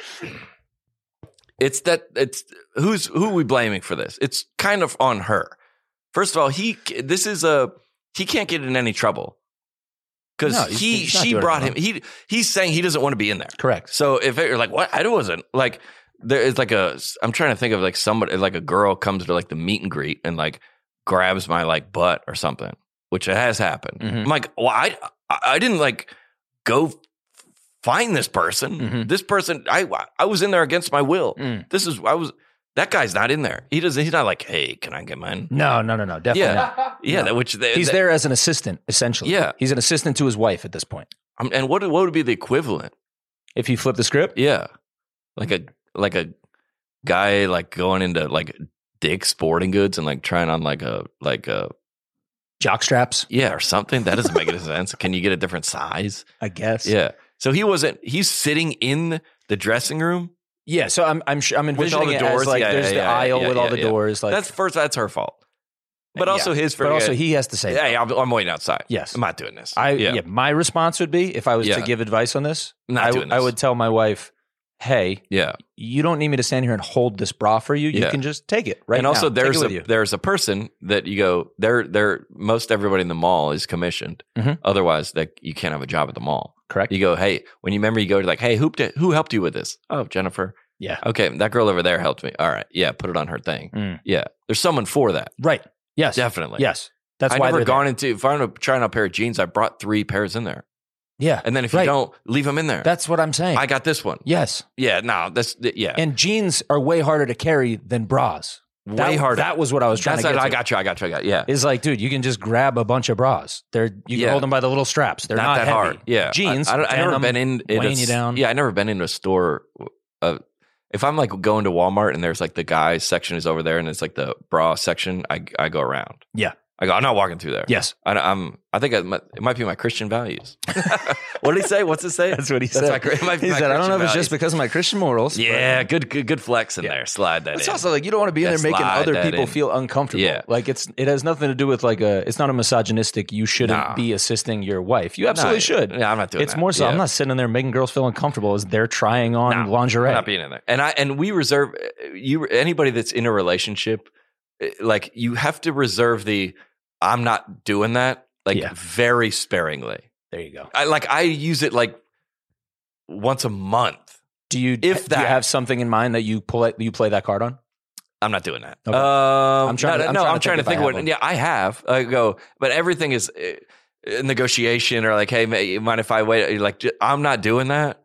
it's who are we blaming for this? It's kind of on her. First of all, he can't get in any trouble because No, he's not she doing brought it him. He's saying he doesn't want to be in there. Correct. So if you're like, what? I wasn't like, there is like I'm trying to think of like somebody, like a girl comes to like the meet and greet and like grabs my like butt or something, which it has happened. Mhm. I'm like, well, I didn't like go find this person. Mhm. This person, I was in there against my will. Mm. That guy's not in there. He's not like, hey, can I get mine? No, definitely not. Yeah. No. He's there as an assistant, essentially. Yeah. He's an assistant to his wife at this point. And what would be the equivalent? If you flip the script, Yeah. Like a guy like going into like Dick's Sporting Goods and like trying on like a jock straps, or something. That doesn't make any sense. Can you get a different size? I guess. Yeah. So he's sitting in the dressing room. Yeah. So I'm With all envisioning the it doors. as like Yeah, there's the aisle with all the yeah. doors. Like That's her fault. But also his but also he has to say. Yeah, I'm waiting outside. Yes. I'm not doing this. My response would be if I was Yeah. to give advice on this, Not doing I this. would tell my wife, "Hey, Yeah. you don't need me to stand here and hold this bra for you. You Yeah. can just take it right And now. also Take it with you." there's a person that you go, they're most everybody in the mall is commissioned. Mhm. Otherwise, that you can't have a job at the mall. Correct. You go, hey, when you remember, you go to like, hey, who helped you with this? Oh, Jennifer. Yeah. Okay, that girl over there helped me. All right, yeah, put it on her thing. Mm. Yeah, there's someone for that. Right. Yes. Definitely. Yes. That's I've why never they're gone there. into if I'm trying on a pair of jeans, I brought 3 pairs in there, Yeah. and then if you Right. don't, leave them in there. That's what I'm saying. I got this one. Yes. Yeah, no, that's yeah. And jeans are way harder to carry than bras. Way harder. That was what I was trying to get I to. got you. Yeah. Is like, dude, you can just grab a bunch of bras. You can hold them by the little straps. They're not that heavy. hard. Yeah. Jeans. I never been in weighing you down. Yeah, I never been in a store. If I'm like going to Walmart and there's like the guys section is over there and it's like the bra section, I go around. Yeah. I go, I'm not walking through there. Yes. I think it might be my Christian values. What did he say? What's it say? That's what he said. He said, I don't know if it's just because of my Christian morals. Yeah, good flex in there. Slide that It's in. also like you don't want to be in there making other people feel uncomfortable. Yeah. Like it has nothing to do with it's not a misogynistic, you shouldn't be assisting your wife. You absolutely should. Yeah, I'm not doing that. It's more so, I'm not sitting in there making girls feel uncomfortable as they're trying on lingerie. I'm not being in there. And we reserve, anybody that's in a relationship, like you have to reserve I'm not doing that, very sparingly. There you go. I use it like once a month. Do you have something in mind that you play that card on? I'm not doing that. Okay. I'm trying to think of what. Yeah, I have. I go, but everything is negotiation or like, hey, you mind if I wait? Like, I'm not doing that.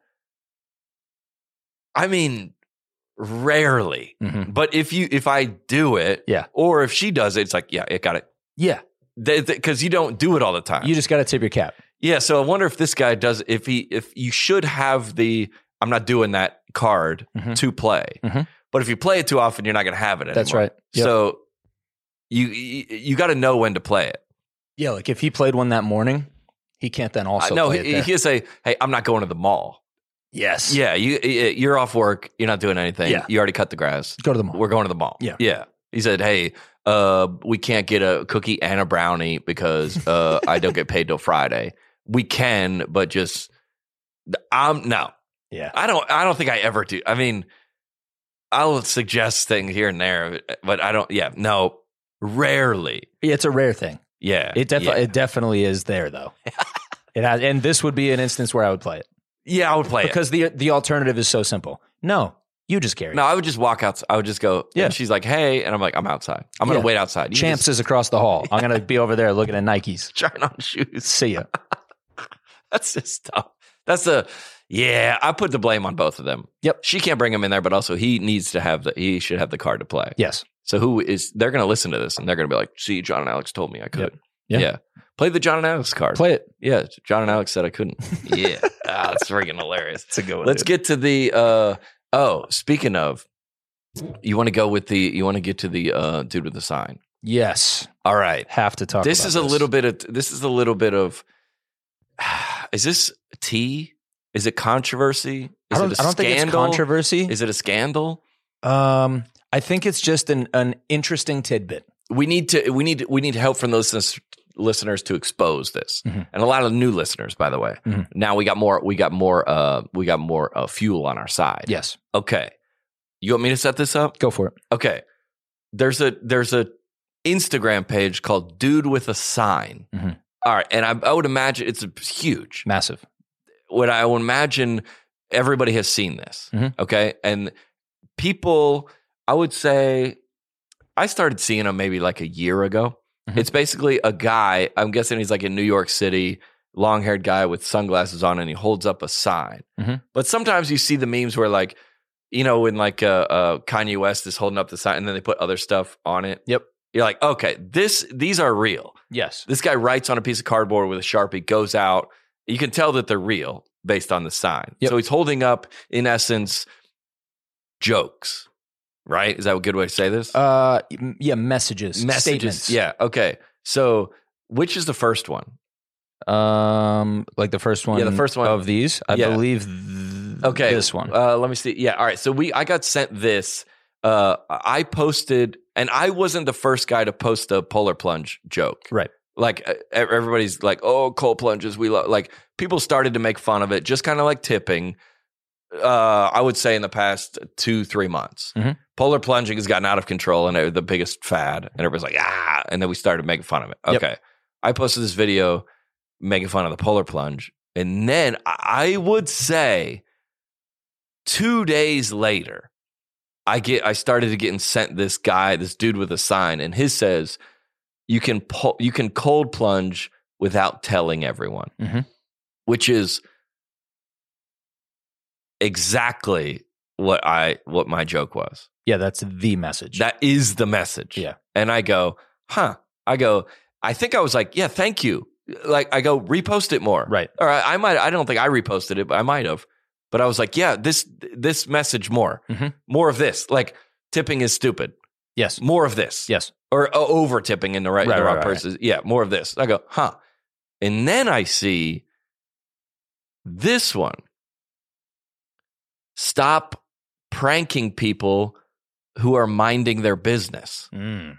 I mean, rarely. Mm-hmm. But if I do it, or if she does it, it's like, yeah, it got it. Yeah. Because you don't do it all the time. You just got to tip your cap. Yeah. So I wonder if this guy does, if you should have I'm not doing that card to play. Mm-hmm. But if you play it too often, you're not going to have it anymore. That's right. Yep. So you got to know when to play it. Yeah. Like if he played one that morning, he can't then also play it there. He'll say, hey, I'm not going to the mall. Yes. Yeah. You're off work. You're not doing anything. Yeah. You already cut the grass. Go to the mall. We're going to the mall. Yeah. Yeah. He said, hey, we can't get a cookie and a brownie because I don't get paid till Friday. We can, but just no. Yeah. I don't think I ever do. I mean, I'll suggest things here and there, but I don't. Yeah, no, rarely. Yeah, it's a rare thing. Yeah, it definitely is there though. It has, and this would be an instance where I would play it. Yeah, I would play because the alternative is so simple. No. You just carry it. No, I would just walk out. I would just go. Yeah. And she's like, hey. And I'm like, I'm outside. I'm going to wait outside. Champs is across the hall. I'm going to be over there looking at Nikes. Trying on shoes. See ya. That's just tough. I put the blame on both of them. Yep. She can't bring him in there, but also he should have the card to play. Yes. So they're going to listen to this and they're going to be like, see, John and Alex told me I could. Yep. Yeah. Play the John and Alex card. Play it. Yeah. John and Alex said I couldn't. Yeah. That's freaking hilarious. It's a good one. Let's get to the, speaking of, you want to get to the dude with the sign. Yes. All right. Have to talk this. Is a little bit of, is this tea? Is it controversy? I don't think it's controversy. Is it a scandal? I think it's just an interesting tidbit. We need help from those listeners to expose this, and a lot of new listeners, by the way. Mm-hmm. Now we got more fuel on our side. Yes. Okay. You want me to set this up? Go for it. Okay. There's a Instagram page called Dude with a Sign. Mm-hmm. All right, and I would imagine it's huge, massive. What I would imagine everybody has seen this. Mm-hmm. Okay, and people, I would say, I started seeing them maybe like a year ago. Mm-hmm. It's basically a guy. I'm guessing he's like in New York City, long-haired guy with sunglasses on, and he holds up a sign. Mm-hmm. But sometimes you see the memes where like, you know, when like Kanye West is holding up the sign and then they put other stuff on it. Yep. You're like, okay, these are real. Yes. This guy writes on a piece of cardboard with a Sharpie, goes out. You can tell that they're real based on the sign. Yep. So he's holding up, in essence, jokes, right? Is that a good way to say this? Yeah, messages, statements. Yeah, okay. So which is the first one? Like the first one. Yeah, the first one of these. I believe. Okay, this one. Let me see. Yeah, all right. So I got sent this. I posted, and I wasn't the first guy to post a polar plunge joke. Right. Like everybody's like, oh, cold plunges. We love. Like people started to make fun of it, just kind of like tipping. I would say in the past 2-3 months, polar plunging has gotten out of control and the biggest fad, and everybody's like, and then we started making fun of it. Okay, I posted this video making fun of the polar plunge, and then I would say 2 days later, I started to get sent this dude with a sign, and his says, you can cold plunge without telling everyone, which is exactly what my joke was. Yeah, that's the message. That is the message. Yeah. And I go, I think I was like, yeah, thank you. Like, I go, repost it more. Right. Or I don't think I reposted it, but I might have. But I was like, yeah, this message more. Mhm. More of this. Like, tipping is stupid. Yes. More of this. Yes. Or over tipping in the Right, wrong right. person. Yeah, more of this. I go, And then I see this one. Stop pranking people who are minding their business. Mm.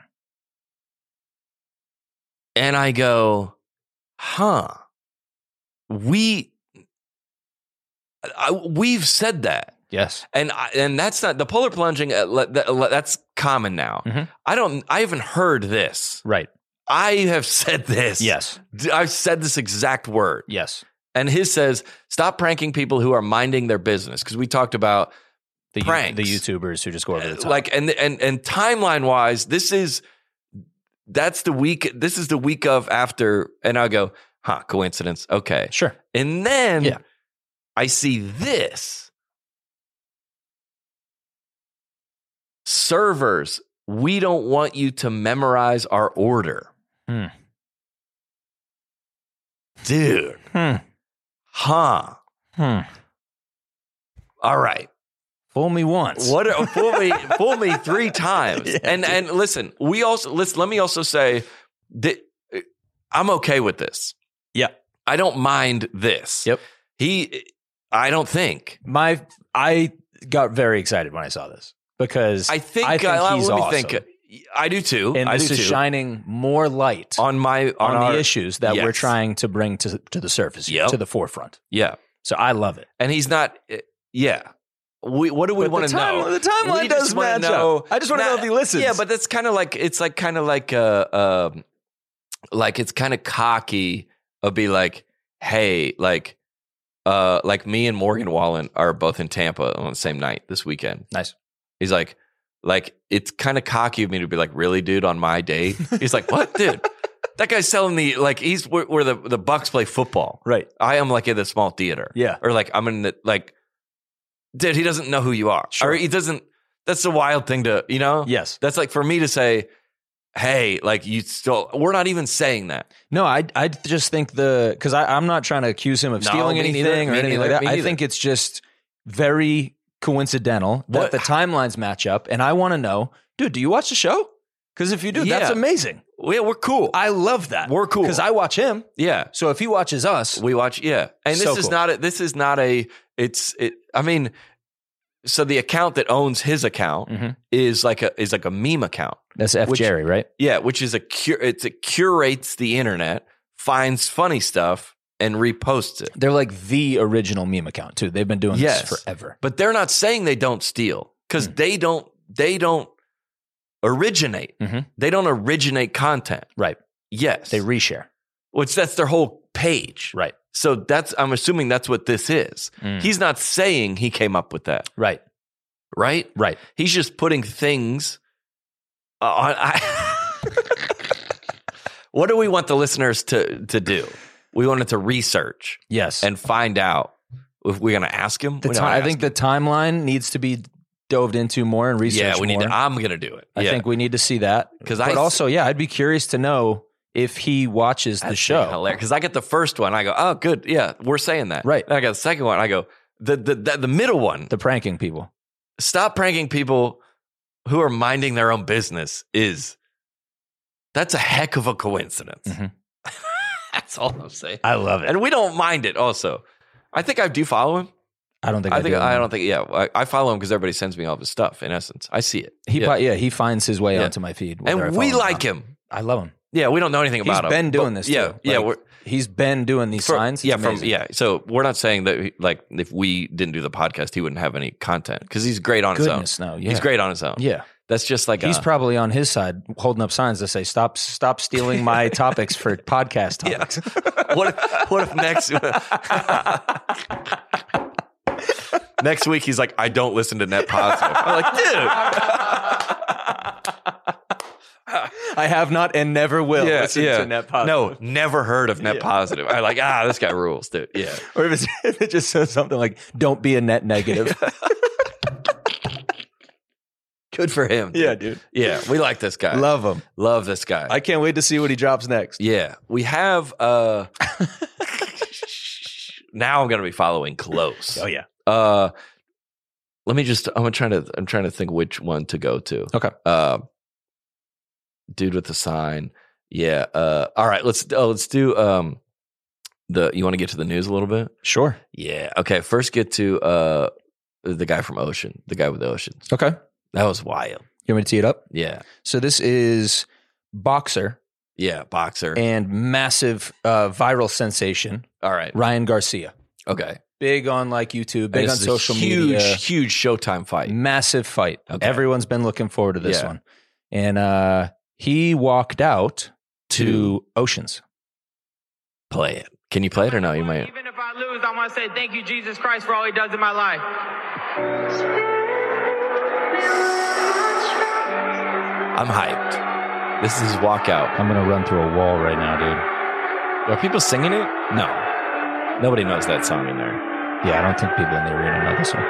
And I go, we've said that. Yes. And that's not the polar plunging. That's common now. Mhm. I haven't heard this. Right. I have said this. Yes. I've said this exact word. Yes. And his says, stop pranking people who are minding their business. Because we talked about The pranks. the YouTubers who just go over the top. Like, and timeline wise, this is the week of after, and I'll go, coincidence. Okay. Sure. And then Yeah. I see this. Servers, we don't want you to memorize our order. Hmm. Dude. Hmm. Huh. Hmm. All right. Fool me once. Fool me 3 times. Yeah, and listen, let me also say that I'm okay with this. Yeah. I don't mind this. Yep. I don't think. I got very excited when I saw this because I think he's let me awesome. think. I do too. And I this do is too. shining more light on the issues that we're Yes. trying to bring to the surface, here, Yep. to the forefront. Yeah. So I love it. And he's not. Yeah. What do we But want to know? The timeline We does just wanna match know. up. I just want to know if he listens. Yeah, but that's kind of like it's kind of cocky of be like, hey, like me and Morgan Wallen are both in Tampa on the same night this weekend. Nice. He's like it's kind of cocky of me to be like, really, dude, on my date. He's like, what, dude? That guy's selling he's where the Bucks play football. Right. I am like in a small theater. Yeah. Or like I'm in the dude, he doesn't know who you are. Sure. Or he doesn't. That's a wild thing to, Yes. That's like for me to say, hey, like we're not even saying that. No, I just think because I'm not trying to accuse him of No, stealing me anything neither, or me anything like neither, that. me I neither. think it's just very coincidental What- that the timelines match up. And I want to know, dude, do you watch the show? Because if you do, that's Yeah. amazing. Yeah, we're cool. I love that. We're cool. Because I watch him. Yeah. So if he watches us, We watch, yeah. And So this is cool. not a, I mean, so the account that owns his account Mhm. is like a meme account. that's F. Which- Jerry, right? Yeah, which is it curates the internet, finds funny stuff, and reposts it. They're like the original meme account too. They've been doing Yes. this forever. But they're not saying they don't steal because they don't originate. Mhm. They don't originate content. Right. Yes. They reshare. Which that's their whole page. Right. So I'm assuming that's what this is. Mm. He's not saying he came up with that, Right. right? Right. He's just putting things on. What do we want the listeners to do? We want it to research Yes. and find out if we're going to ask him. I think the timeline needs to be dove into more and researched yeah, we need more. to. I'm going to do it. I Yeah. think we need to see that. 'Cause But I- also, I'd be curious to know if he watches the show. Because I get the first one, I go, oh, good, yeah, we're saying that. Right. And I got the second one, I go, the middle one. The pranking people. Stop pranking people who are minding their own business. That's a heck of a coincidence. Mhm. That's all I'm saying. I love it. And we don't mind it. Also, I think I do follow him. I don't think I don't do. think. Yeah, I follow him because everybody sends me all of his stuff. In essence, I see it. He finds his way Yeah. onto my feed. whether I And follow we him or like not. him. I love him. Yeah, we don't know anything He's about him. been doing but- this. Yeah, too. yeah. Like, he's been doing these signs. It's amazing. So we're not saying that like if we didn't do the podcast, he wouldn't have any content because he's great on Goodness, his own. no. Yeah. He's great on his own. Yeah. That's just like He's probably on his side holding up signs that say, stop stealing my topics for podcast topics. what if next week he's like, I don't listen to Net Positive. I'm like, dude. I have not and never will listen to Net Positive. No, never heard of Net Positive. I like, this guy rules, dude. Yeah. Or if it just says something like, don't be a net negative. Good for him. Yeah, dude. Yeah, we like this guy. Love him. Love this guy. I can't wait to see what he drops next. Yeah, we have. Now I'm going to be following close. Oh yeah. Let me just. I'm trying to think which one to go to. Okay. Dude with the sign. Yeah. All right. Let's do. You want to get to the news a little bit? Sure. Yeah. Okay. First, get to the guy from Ocean. The guy with the oceans. Okay. That was wild. You want me to tee it up? Yeah. So this is boxer Yeah. Boxer. and massive viral sensation All right. Ryan Garcia. Okay. Big on like YouTube, big And on this is social a huge, media. huge Showtime fight. Massive fight. Okay. Everyone's been looking forward to this Yeah. one. And he walked out to Oceans. Play it. Can you play it or no? You might. Even if I lose, I want to say thank you, Jesus Christ, for all he does in my life. I'm hyped. This is his walkout. I'm going to run through a wall right now, dude. Are people singing it? No. Nobody knows that song in there. Yeah, I don't think people in the arena know this one.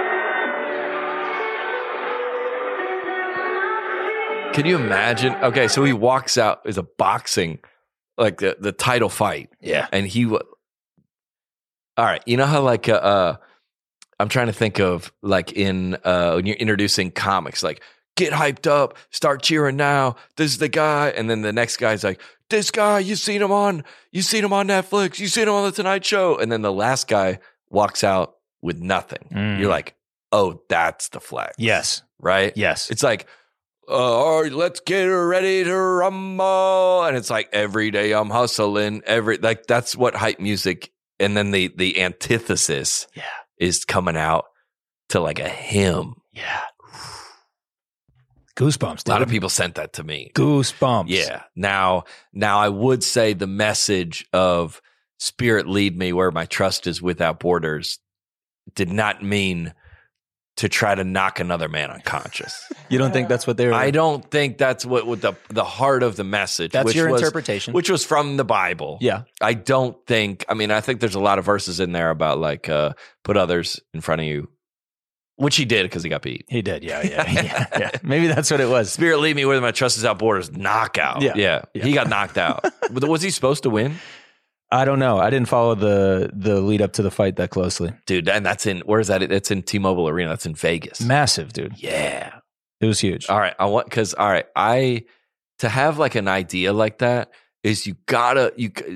Can you imagine? Okay, so he walks out as a boxing, like the title fight. Yeah. And all right, you know how like I'm trying to think of like in when you're introducing comics, like get hyped up, start cheering now. This is the guy, and then the next guy's like, this guy, you seen him on Netflix, you seen him on the Tonight Show, and then the last guy walks out with nothing. You're like, oh, that's the flex. Yes. Right? Yes. It's like, all right, let's get ready to rumble. And it's like every day I'm hustling. That's what hype music. And then the antithesis is coming out to like a hymn. Yeah. Goosebumps, dude. A lot of people sent that to me. Goosebumps. Yeah. Now I would say the message of Spirit lead me where my trust is without borders did not mean to try to knock another man unconscious. You don't think that's what they were? I don't think that's what the heart of the message. That's which your was, interpretation. which was from the Bible. Yeah. I don't think. I mean, I think there's a lot of verses in there about like put others in front of you, which he did because he got beat. He did. Yeah. Maybe that's what it was. Spirit lead me where my trust is out borders. Knockout. Yeah. He got knocked out. But was he supposed to win? I don't know. I didn't follow the lead up to the fight that closely. Dude, and that's in, where is that? It's in T-Mobile Arena. That's in Vegas. Massive, dude. Yeah. It was huge. All right. To have like an idea like that is you gotta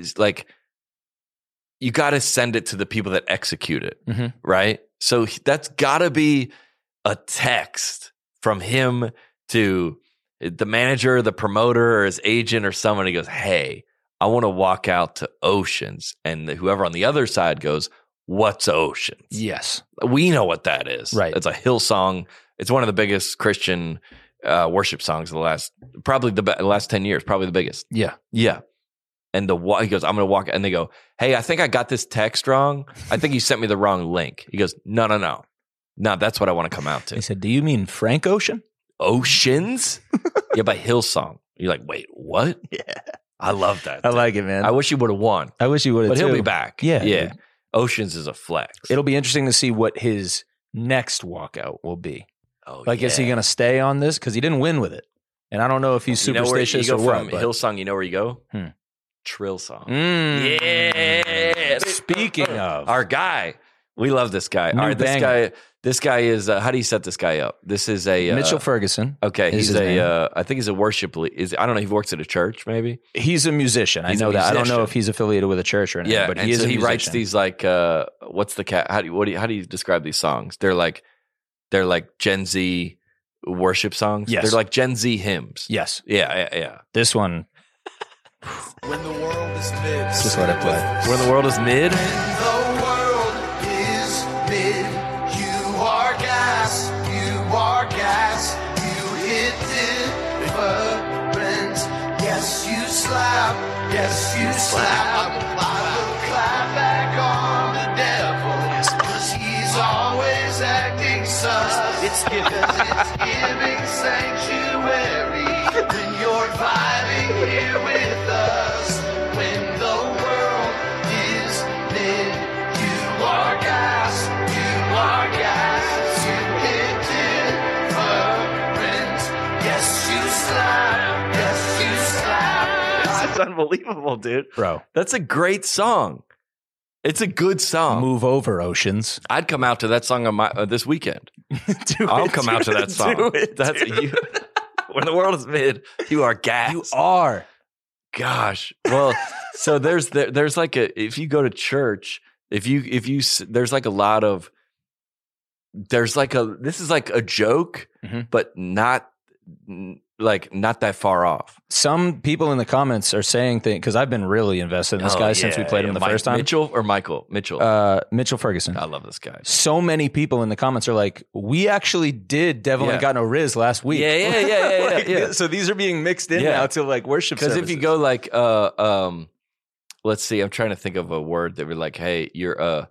send it to the people that execute it. Mm-hmm. Right. So that's gotta be a text from him to the manager, the promoter, or his agent or someone. He goes, hey, I want to walk out to Oceans. And whoever on the other side goes, what's Oceans? Yes. We know what that is. Right. It's a Hillsong. It's one of the biggest Christian worship songs of the last 10 years, probably the biggest. Yeah. Yeah. And he goes, I'm going to walk. And they go, hey, I think I got this text wrong. I think you sent me the wrong link. He goes, no. No, that's what I want to come out to. He said, do you mean Frank Ocean? Oceans? Yeah, by Hillsong. You're like, wait, what? Yeah. I love that. I like it, man. I wish he would have won. I wish he would have, But too. he'll be back. Yeah. Yeah. Dude. Oceans is a flex. It'll be interesting to see what his next walkout will be. Oh, Like, is he going to stay on this? Because he didn't win with it. And I don't know if he's superstitious you or go what. from but- Hillsong, you know where you go? Hmm. Trill song. Yeah. Speaking of. Our guy. We love this guy. New All right, banger. this guy is, how do you set this guy up? This is a... Mitchell Ferguson. Okay, is he's his name. I think he's a worship lead. I don't know, he works at a church maybe? He's a musician. He's I a know that. I don't know musician. if he's affiliated with a church or anything, Yeah, but and he is so a he musician. writes these like, what's the cat? How do you describe these songs? They're like Gen Z worship songs. Yes. They're like Gen Z hymns. Yes. Yeah. This one, When the world is mid, just let it play. When the world is mid. when the world is mid, you are gas, you hit different. Yes, you slap, I will clap back on the devil, 'cause he's always acting sus. It's giving sanctuary when you're vibing here with us. When the world is mid, you are gas, you hit different. unbelievable, dude. Bro. That's a great song. It's a good song. Move over, Oceans. I'd come out to that song on my this weekend. I'll come out to that song. That's you. When the world is mid, you are gas. You are. Gosh. Well, so there's like if you go to church, if you there's like a lot of this is like a joke, but not that far off. Some people in the comments are saying things because I've been really invested in this guy since we played him the first time. Mitchell or Michael? Mitchell. Mitchell Ferguson. I love this guy. So many people in the comments are like, we actually did Devil Ain't Got No Riz last week. Yeah. So these are being mixed in now to like worship services. Because if you go like, let's see, I'm trying to think of a word that would like, hey, you're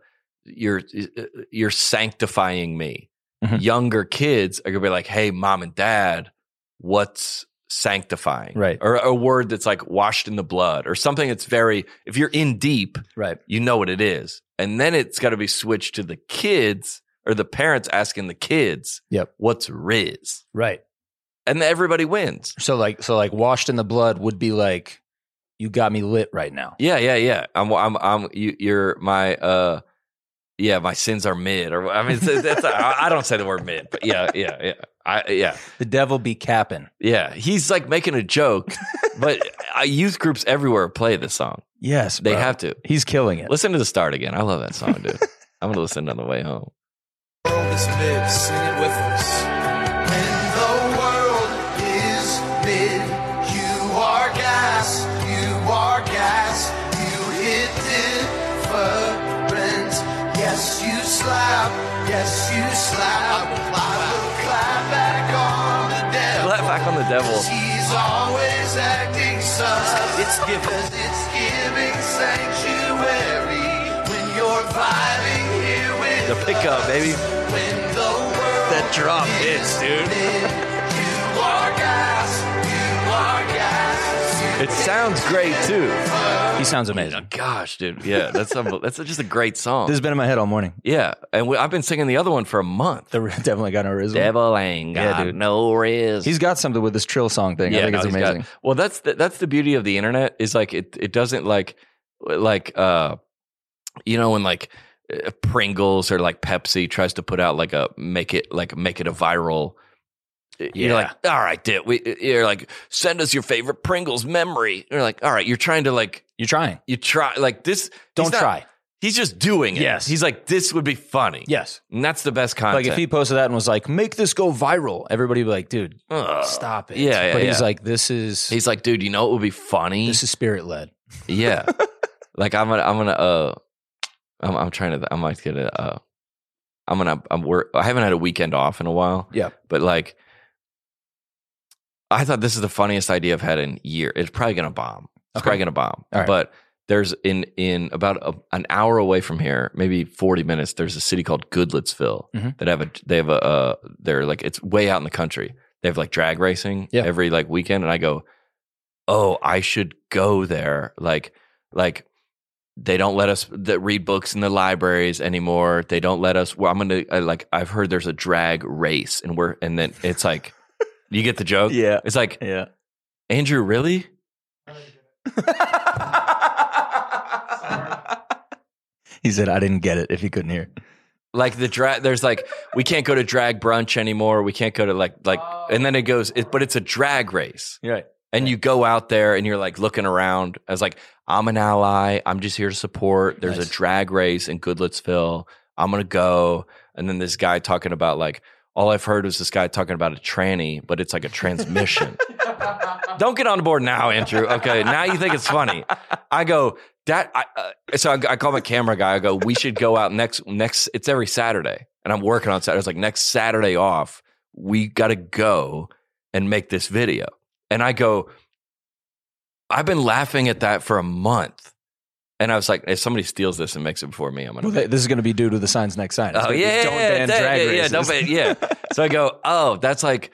sanctifying me. Younger kids are gonna be like, hey, mom and dad, what's sanctifying? Right. Or a word that's like washed in the blood or something that's very, if you're in deep, right, you know what it is. And then it's got to be switched to the kids or the parents asking the kids, what's Riz? Right. And everybody wins. So like washed in the blood would be like, you got me lit right now. Yeah. You're my, my sins are mid, or I mean, I don't say the word mid, but yeah. The devil be capping. Yeah, he's like making a joke, but youth groups everywhere play this song. Yes, they have to. He's killing it. Listen to the start again. I love that song, dude. I'm gonna listen on the way home. World is mid, sing it with us. When the world is mid, you are gas, you hit different. Yes, you slap. I will clap back on the devil. Clap back on the devil. He's always acting sus. It's giving sanctuary when you're vibing here with the pickup, baby. When the world that drop hits, dude. You are gas. It sounds great too. He sounds amazing. Oh, gosh, dude. Yeah, that's just a great song. This has been in my head all morning. Yeah, and I've been singing the other one for a month. The Devil Ain't Got No Riz. Devil Ain't Got No Riz. He's got something with this trill song thing. I think it's amazing. Well, that's the beauty of the internet is like it doesn't like when like Pringles or like Pepsi tries to put out like make it a viral. You're like, all right, dude. You're like, send us your favorite Pringles memory. You're like, all right, you're trying to like, you're trying. You try like this. Don't try. He's just doing it. Yes. He's like, this would be funny. Yes. And that's the best content. Like if he posted that and was like, make this go viral, everybody would be like, dude, stop it. Yeah. But he's like, he's like, dude, you know what would be funny? This is spirit led. Yeah. Like I haven't had a weekend off in a while. Yeah. But like, I thought this is the funniest idea I've had in years. It's probably going to bomb. Right. But there's in about an hour away from here, maybe 40 minutes, there's a city called Goodlettsville that they're like, it's way out in the country. They have like drag racing every like weekend. And I go, oh, I should go there. Like they don't let us read books in the libraries anymore. They don't let us, I've heard there's a drag race and then it's like, you get the joke? Yeah. It's like, Andrew, really? He said, I didn't get it if you couldn't hear. Like there's like, we can't go to drag brunch anymore. We can't go to and then it goes, but it's a drag race. Right. And you go out there and you're like looking around. I was like, I'm an ally. I'm just here to support. There's a drag race in Goodlettsville. I'm going to go. And then this guy talking about like, all I've heard was this guy talking about a tranny, but it's like a transmission. Don't get on board now, Andrew. Okay, now you think it's funny. I go, so I call my camera guy. I go, we should go out next. It's every Saturday. And I'm working on Saturday. It's like next Saturday off, we got to go and make this video. And I go, I've been laughing at that for a month. And I was like, if somebody steals this and makes it before me, I'm going to. This is going to be due to the sign next sign. Oh, yeah. Don't ban drag races. Don't ban, yeah. So I go, oh, that's like,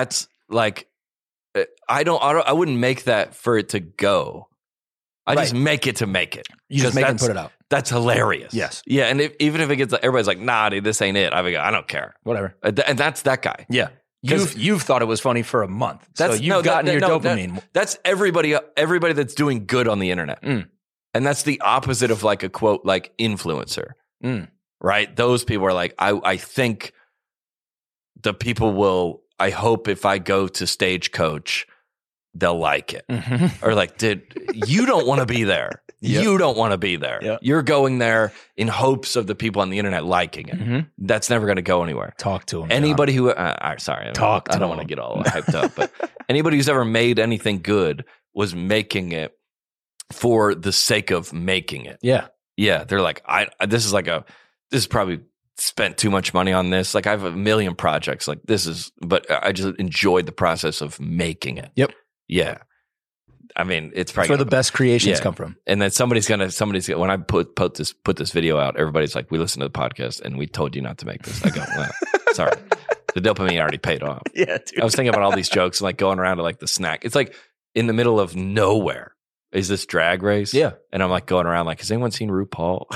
I wouldn't make that for it to go. I just make it to make it. You just make and put it out. That's hilarious. Yes. Yeah. And even if it gets, everybody's like, nah, dude, this ain't it. I don't care. Whatever. And that's that guy. Yeah. You've thought it was funny for a month. So you've gotten your dopamine. That's everybody that's doing good on the internet. And that's the opposite of like a quote, like influencer, right? Those people are like, I think the people will, I hope if I go to Stagecoach, they'll like it. Or like, you don't want to be there. You don't want to be there. Yep. You're going there in hopes of the people on the internet liking it. That's never going to go anywhere. Talk to them. Anybody who, sorry, I don't want to get all hyped up, but anybody who's ever made anything good was making it for the sake of making it. Yeah. Yeah. They're like, this is probably spent too much money on this. Like I have a million projects like but I just enjoyed the process of making it. Yep. Yeah. I mean, it's probably where the best creations come from. And then somebody's gonna when I put this video out, everybody's like, we listened to the podcast and we told you not to make this. I go, well, sorry. The dopamine already paid off. Yeah, dude. I was thinking about all these jokes and like going around to like the snack. It's like in the middle of nowhere is this drag race. Yeah. And I'm like going around like, has anyone seen RuPaul?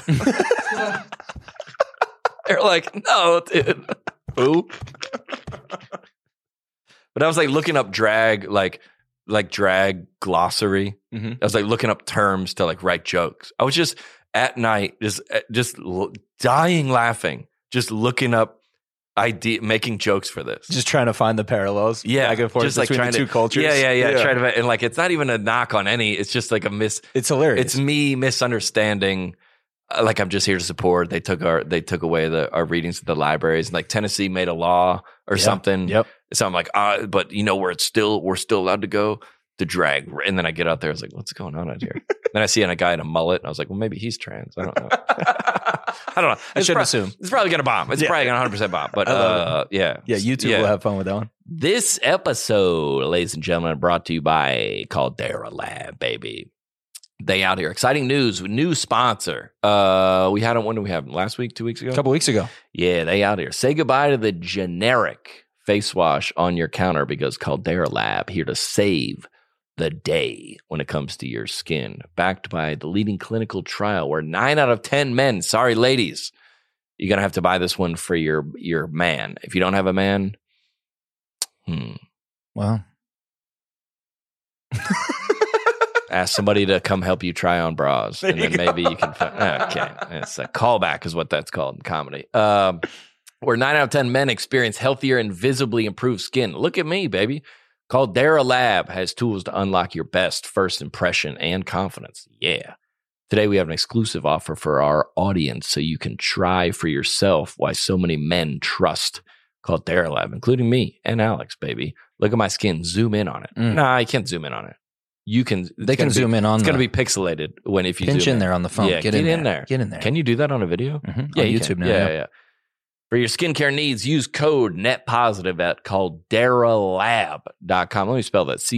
They're like, no, dude. Who? But I was like looking up drag, like drag glossary. I was like looking up terms to like write jokes. I was just at night, just dying laughing, just looking up making jokes for this. Just trying to find the parallels. Yeah. Back and forth just between like the two cultures. Yeah. Try to, and like, it's not even a knock on any, it's just like it's hilarious. It's me misunderstanding. Like I'm just here to support. They took away our readings at the libraries. Like Tennessee made a law or something. Yep. So I'm like, but you know where we're still allowed to go to drag. And then I get out there. I was like, what's going on out here? Then I see a guy in a mullet, and I was like, well, maybe he's trans. I don't know. I don't know. I shouldn't assume. It's probably gonna bomb. It's probably gonna 100% bomb. But yeah, YouTube will have fun with that one. This episode, ladies and gentlemen, brought to you by Caldera Lab, baby. They out here. Exciting news. New sponsor. We had them. When did we have them? Last week? 2 weeks ago? A couple weeks ago. Yeah, they out here. Say goodbye to the generic face wash on your counter because Caldera Lab here to save the day when it comes to your skin. Backed by the leading clinical trial where 9 out of 10 men, sorry ladies, you're going to have to buy this one for your man. If you don't have a man, Well. ask somebody to come help you try on bras, and then maybe you can find. Okay, it's a callback, is what that's called in comedy. Where 9 out of 10 men experience healthier and visibly improved skin. Look at me, baby. Caldera Lab has tools to unlock your best first impression and confidence. Yeah. Today we have an exclusive offer for our audience, so you can try for yourself why so many men trust Caldera Lab, including me and Alex, baby. Look at my skin. Zoom in on it. Nah, I can't zoom in on it. You can. They can zoom in on. It's going to be pixelated if you pinch zoom in there on the phone. Yeah, get in there. Get in there. Can you do that on a video? Yeah, on YouTube now. Yeah. For your skincare needs, use code NETPOSITIVE at calderalab.com. Let me spell that.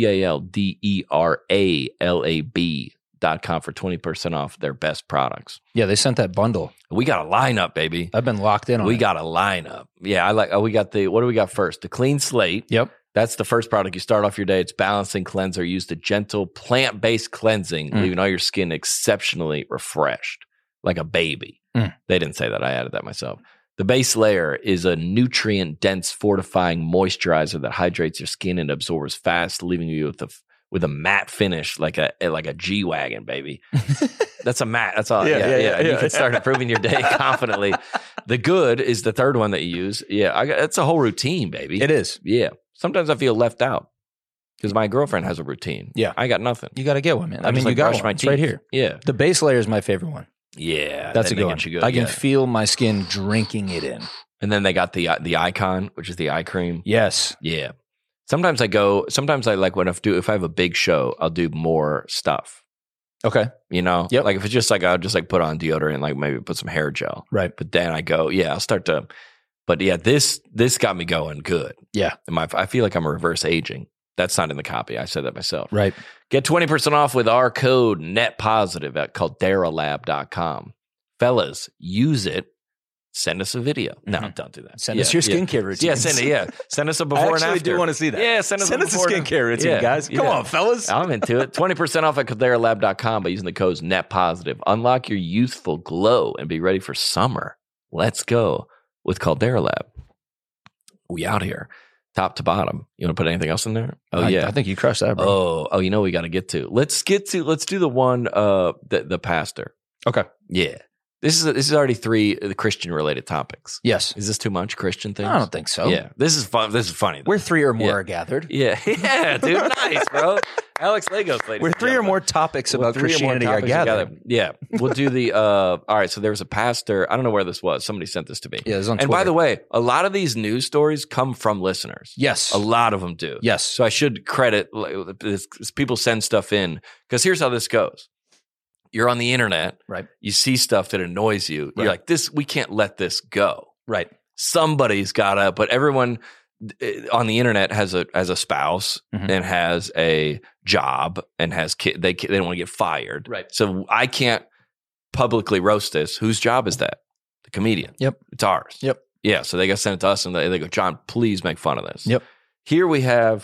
CALDERALAB.com for 20% off their best products. Yeah, they sent that bundle. We got a lineup, baby. I've been locked in on it. We got a lineup. Yeah, we got what do we got first? The Clean Slate. Yep. That's the first product. You start off your day. It's balancing cleanser. Used a gentle plant-based cleansing, leaving all your skin exceptionally refreshed, like a baby. They didn't say that. I added that myself. The base layer is a nutrient-dense fortifying moisturizer that hydrates your skin and absorbs fast, leaving you with a matte finish like a G-Wagon, baby. That's a matte. That's all. Yeah. You can start improving your day confidently. The good is the third one that you use. Yeah, it's a whole routine, baby. It is. Yeah. Sometimes I feel left out because my girlfriend has a routine. Yeah. I got nothing. You got to get one, man. I mean, you got brush my teeth. teeth right here. Yeah. The base layer is my favorite one. Yeah. That's a good one. I can feel my skin drinking it in. And then they got the Icon, which is the eye cream. Yes. Yeah. Sometimes I like if I have a big show, I'll do more stuff. Okay. You know? Yep. Like if it's just like, I'll just like put on deodorant and like maybe put some hair gel. Right. But then I go, I'll start to, but yeah, this got me going good. Yeah. I feel like I'm reverse aging. That's not in the copy. I said that myself. Right. Get 20% off with our code NETPOSITIVE at calderalab.com. Fellas, use it. Send us a video. No, don't do that. Send us your skincare routine. Yeah, send it. Yeah, send us a before and after. I actually do want to see that. Yeah, send us a skincare routine, guys. Come on, fellas. I'm into it. 20% off at calderalab.com by using the codes NETPOSITIVE. Unlock your youthful glow and be ready for summer. Let's go with Caldera Lab. We out here. top to bottom. You want to put anything else in there? Oh, I think you crushed that, bro. Oh, you know what we got to get to. Let's do the one, the pastor. Okay. Yeah. This is already 3 Christian related topics. Yes. Is this too much Christian things? I don't think so. Yeah. This is fun. This is funny. We're 3 or more Yeah. are gathered. Yeah. Yeah, dude. Nice, bro. Alex Legos, ladies We're and 3 or gentlemen. more topics about 3 or more Christianity are topics gathered. Yeah. We'll do the, all right. So there was a pastor. I don't know where this was. Somebody sent this to me. Yeah, it was on And Twitter. by the way, a lot of these news stories come from listeners. Yes. A lot of them do. Yes. So I should credit this, people send stuff in because here's how this goes. You're on the internet. Right. You see stuff that annoys you. Right. You're like, we can't let this go. Right. Somebody's got to, but everyone on the internet has a spouse Mhm. and has a job and has kids. They don't want to get fired. Right. So I can't publicly roast this. Whose job is that? The comedian. Yep. It's ours. Yep. Yeah. So they got sent it to us and they go, John, please make fun of this. Yep. Here we have,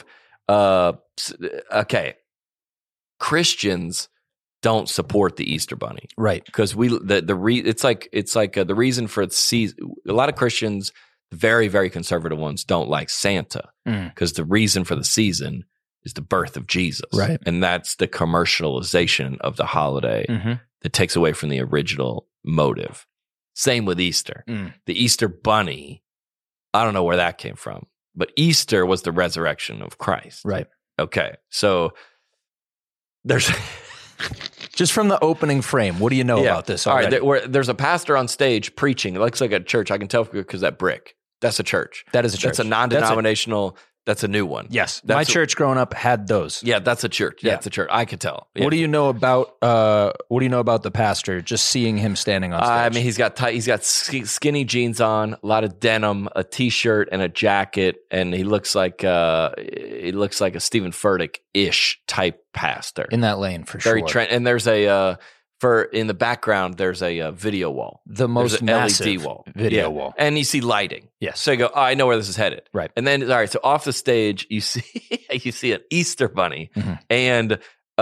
okay, Christians don't support the Easter Bunny Right. because it's like the reason for the season. A lot of Christians, very very conservative ones, don't like Santa because the reason for the season is the birth of Jesus, Right. And that's the commercialization of the holiday Mm-hmm. that takes away from the original motive. Same with Easter. The Easter Bunny, I don't know where that came from, but Easter was the resurrection of Christ. Right. Okay, so there's Just from the opening frame, what do you know about this All already? right, there's a pastor on stage preaching. It looks like a church. I can tell because that brick. That's a church. That is a church. That's a non-denominational. That's a new one. Yes. That's My a- church growing up had those. Yeah, that's a church. Yeah. That's a church. I could tell. Yeah. What do you know about the pastor? Just seeing him standing on stage. I mean, he's got skinny jeans on, a lot of denim, a t-shirt, and a jacket, and he looks like a Stephen Furtick-ish type pastor. in that lane for Very sure. and there's in the background there's a video wall. The most There's an massive LED wall, video wall. and you see lighting. Yes. So you go, oh, I know where this is headed. Right. And then, all right, so off the stage, you see an Easter bunny Mhm. and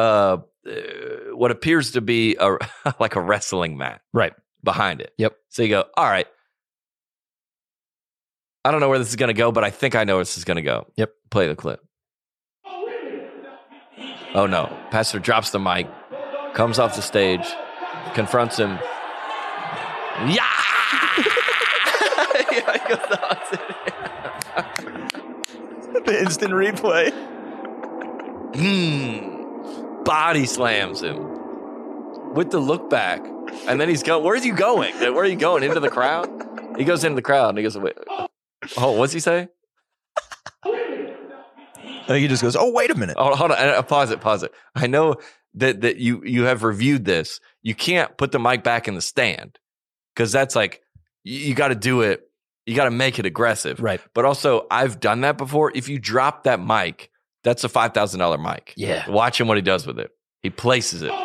what appears to be like a wrestling mat Right. behind it. Yep. So you go, all right, I don't know where this is going to go, but I think I know where this is going to go. Yep. Play the clip. Oh no! Pastor drops the mic, comes off the stage, confronts him. Yeah! Yeah, he goes, The instant replay. body slams him with the look back, and then he's going. Where's he going? Where are you going? Into the crowd? He goes into the crowd, and he goes, "Wait, oh, what's he say?" I think he just goes, "Oh, wait a minute." Oh, hold on, pause it. I know that you have reviewed this. You can't put the mic back in the stand because that's like you got to do it. You got to make it aggressive, Right. But also, I've done that before. If you drop that mic, that's a $5,000 mic. Yeah. Watch him what he does with it. He places it.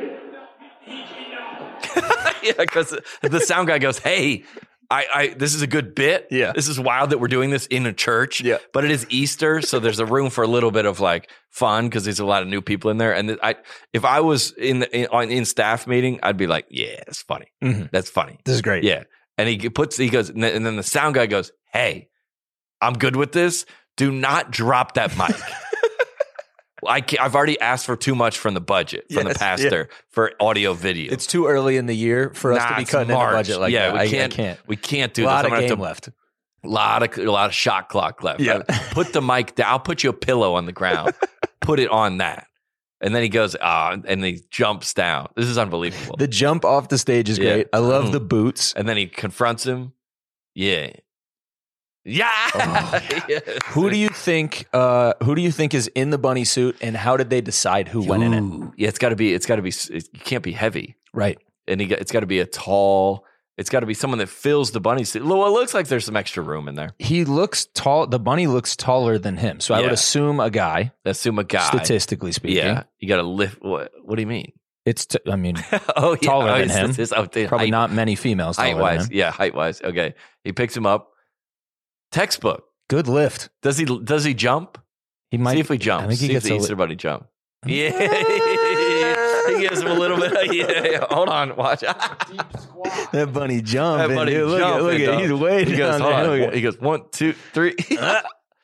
Yeah, because the sound guy goes, "Hey, I this is a good bit. Yeah. This is wild that we're doing this in a church. Yeah. But it is Easter, so there's a room for a little bit of like fun because there's a lot of new people in there. And if I was in staff meeting, I'd be like, yeah, that's funny. Mhm. That's funny. This is great. Yeah. And he goes, and then the sound guy goes, "Hey, I'm good with this. Do not drop that mic." I've already asked for too much from the budget, from the Yes, pastor for audio video. It's too early in the year for us to be it's cutting into March. budget like yeah, that. we can't. I can't. We can't do A this. lot I'm of gonna have game to- left. a lot of shot clock left. Yeah. Put the mic down. I'll put you a pillow on the ground. Put it on that. And then he goes, and he jumps down. This is unbelievable. The jump off the stage is Yeah. great. I love the boots. And then he confronts him. Yeah. Yeah. Oh. Yes. Who do you think is in the bunny suit, and how did they decide who went in it? Ooh. Yeah, it's got to be. It can't be heavy, Right. and it's got to be a tall. It's got to be someone that fills the bunny suit. Well, it looks like there's some extra room in there. He looks tall. The bunny looks taller than him, so I would Yeah. assume a guy. Assume a guy. Statistically speaking, Yeah, you got to lift. What do you mean? I mean, Oh, yeah. Taller than it's him. just- probably height- not many females taller height than wise. him. Yeah, height wise. Okay, he picks him up. Textbook. Good lift. Does he jump? He might. See if he jumps. I think he See gets if the a Easter li- Bunny jump. Yeah, he gives him a little bit. Yeah, hold on, watch. that bunny jumping. That bunny dude. Look jumping, at dog. he's way He goes, down hold there. on. Look at- He goes 1, 2, 3.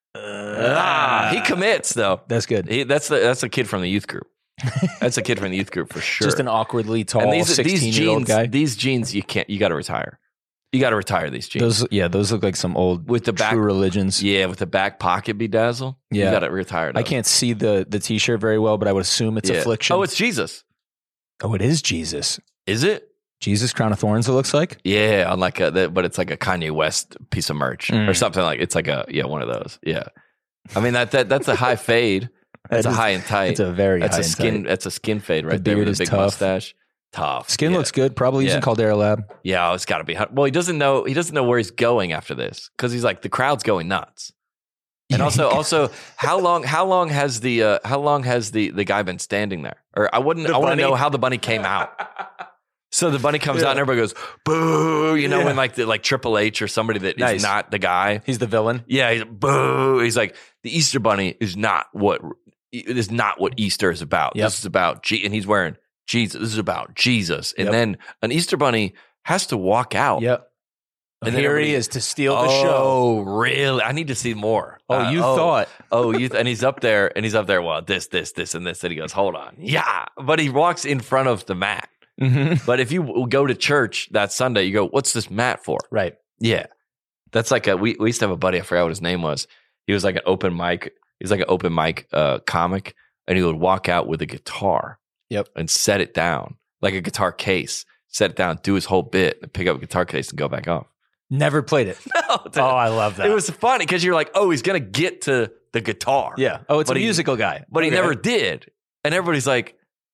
He commits though. That's good. That's a kid from the youth group. That's a kid from the youth group for sure. Just an awkwardly tall and these 16-year-old genes, guy. These genes, you got to retire. You got to retire these genes. Those look like some old with the back, true religions. Yeah, with the back pocket bedazzle. Yeah. You got to retire those. I can't see the T-shirt very well, but I would assume it's affliction. Oh, it's Jesus. Oh, it is Jesus. Is it? Jesus Crown of Thorns, it looks like. Yeah, on like but it's like a Kanye West piece of merch or something like. It's like one of those. Yeah, I mean that's a high fade. That's a high and tight. It's a very that's high a skin. and tight. That's a skin fade right The there beard with is a big tough. mustache. Tough. Skin looks good. Probably using Caldera Lab. Yeah, it's got to be. Well, he doesn't know. He doesn't know where he's going after this because he's like the crowd's going nuts. And also, how long has the guy been standing there? Or I want to know how the bunny came out. So the bunny comes out and everybody goes boo. You know when like Triple H or somebody that is not the guy. He's the villain. Yeah, he's boo. He's like the Easter bunny is not what Easter is about. Yep. This is about and he's wearing Jesus. This is about Jesus. And then an Easter bunny has to walk out. Yep. And here he is to steal the show. Oh, really? I need to see more. Oh, you thought. And he's up there. Well, this, and this. And he goes, hold on. Yeah. But he walks in front of the mat. Mm-hmm. But if you go to church that Sunday, you go, what's this mat for? Right. Yeah. That's like we used to have a buddy. I forgot what his name was. He was like an open mic. He's like an open mic comic. And he would walk out with a guitar. Yep. And set it down like a guitar case, set it down, do his whole bit and pick up a guitar case and go back off. Never played it. No, dude. Oh, I love that. It was funny because you're like, oh, he's going to get to the guitar. Yeah. Oh, it's a musical guy. But he never did. And everybody's like,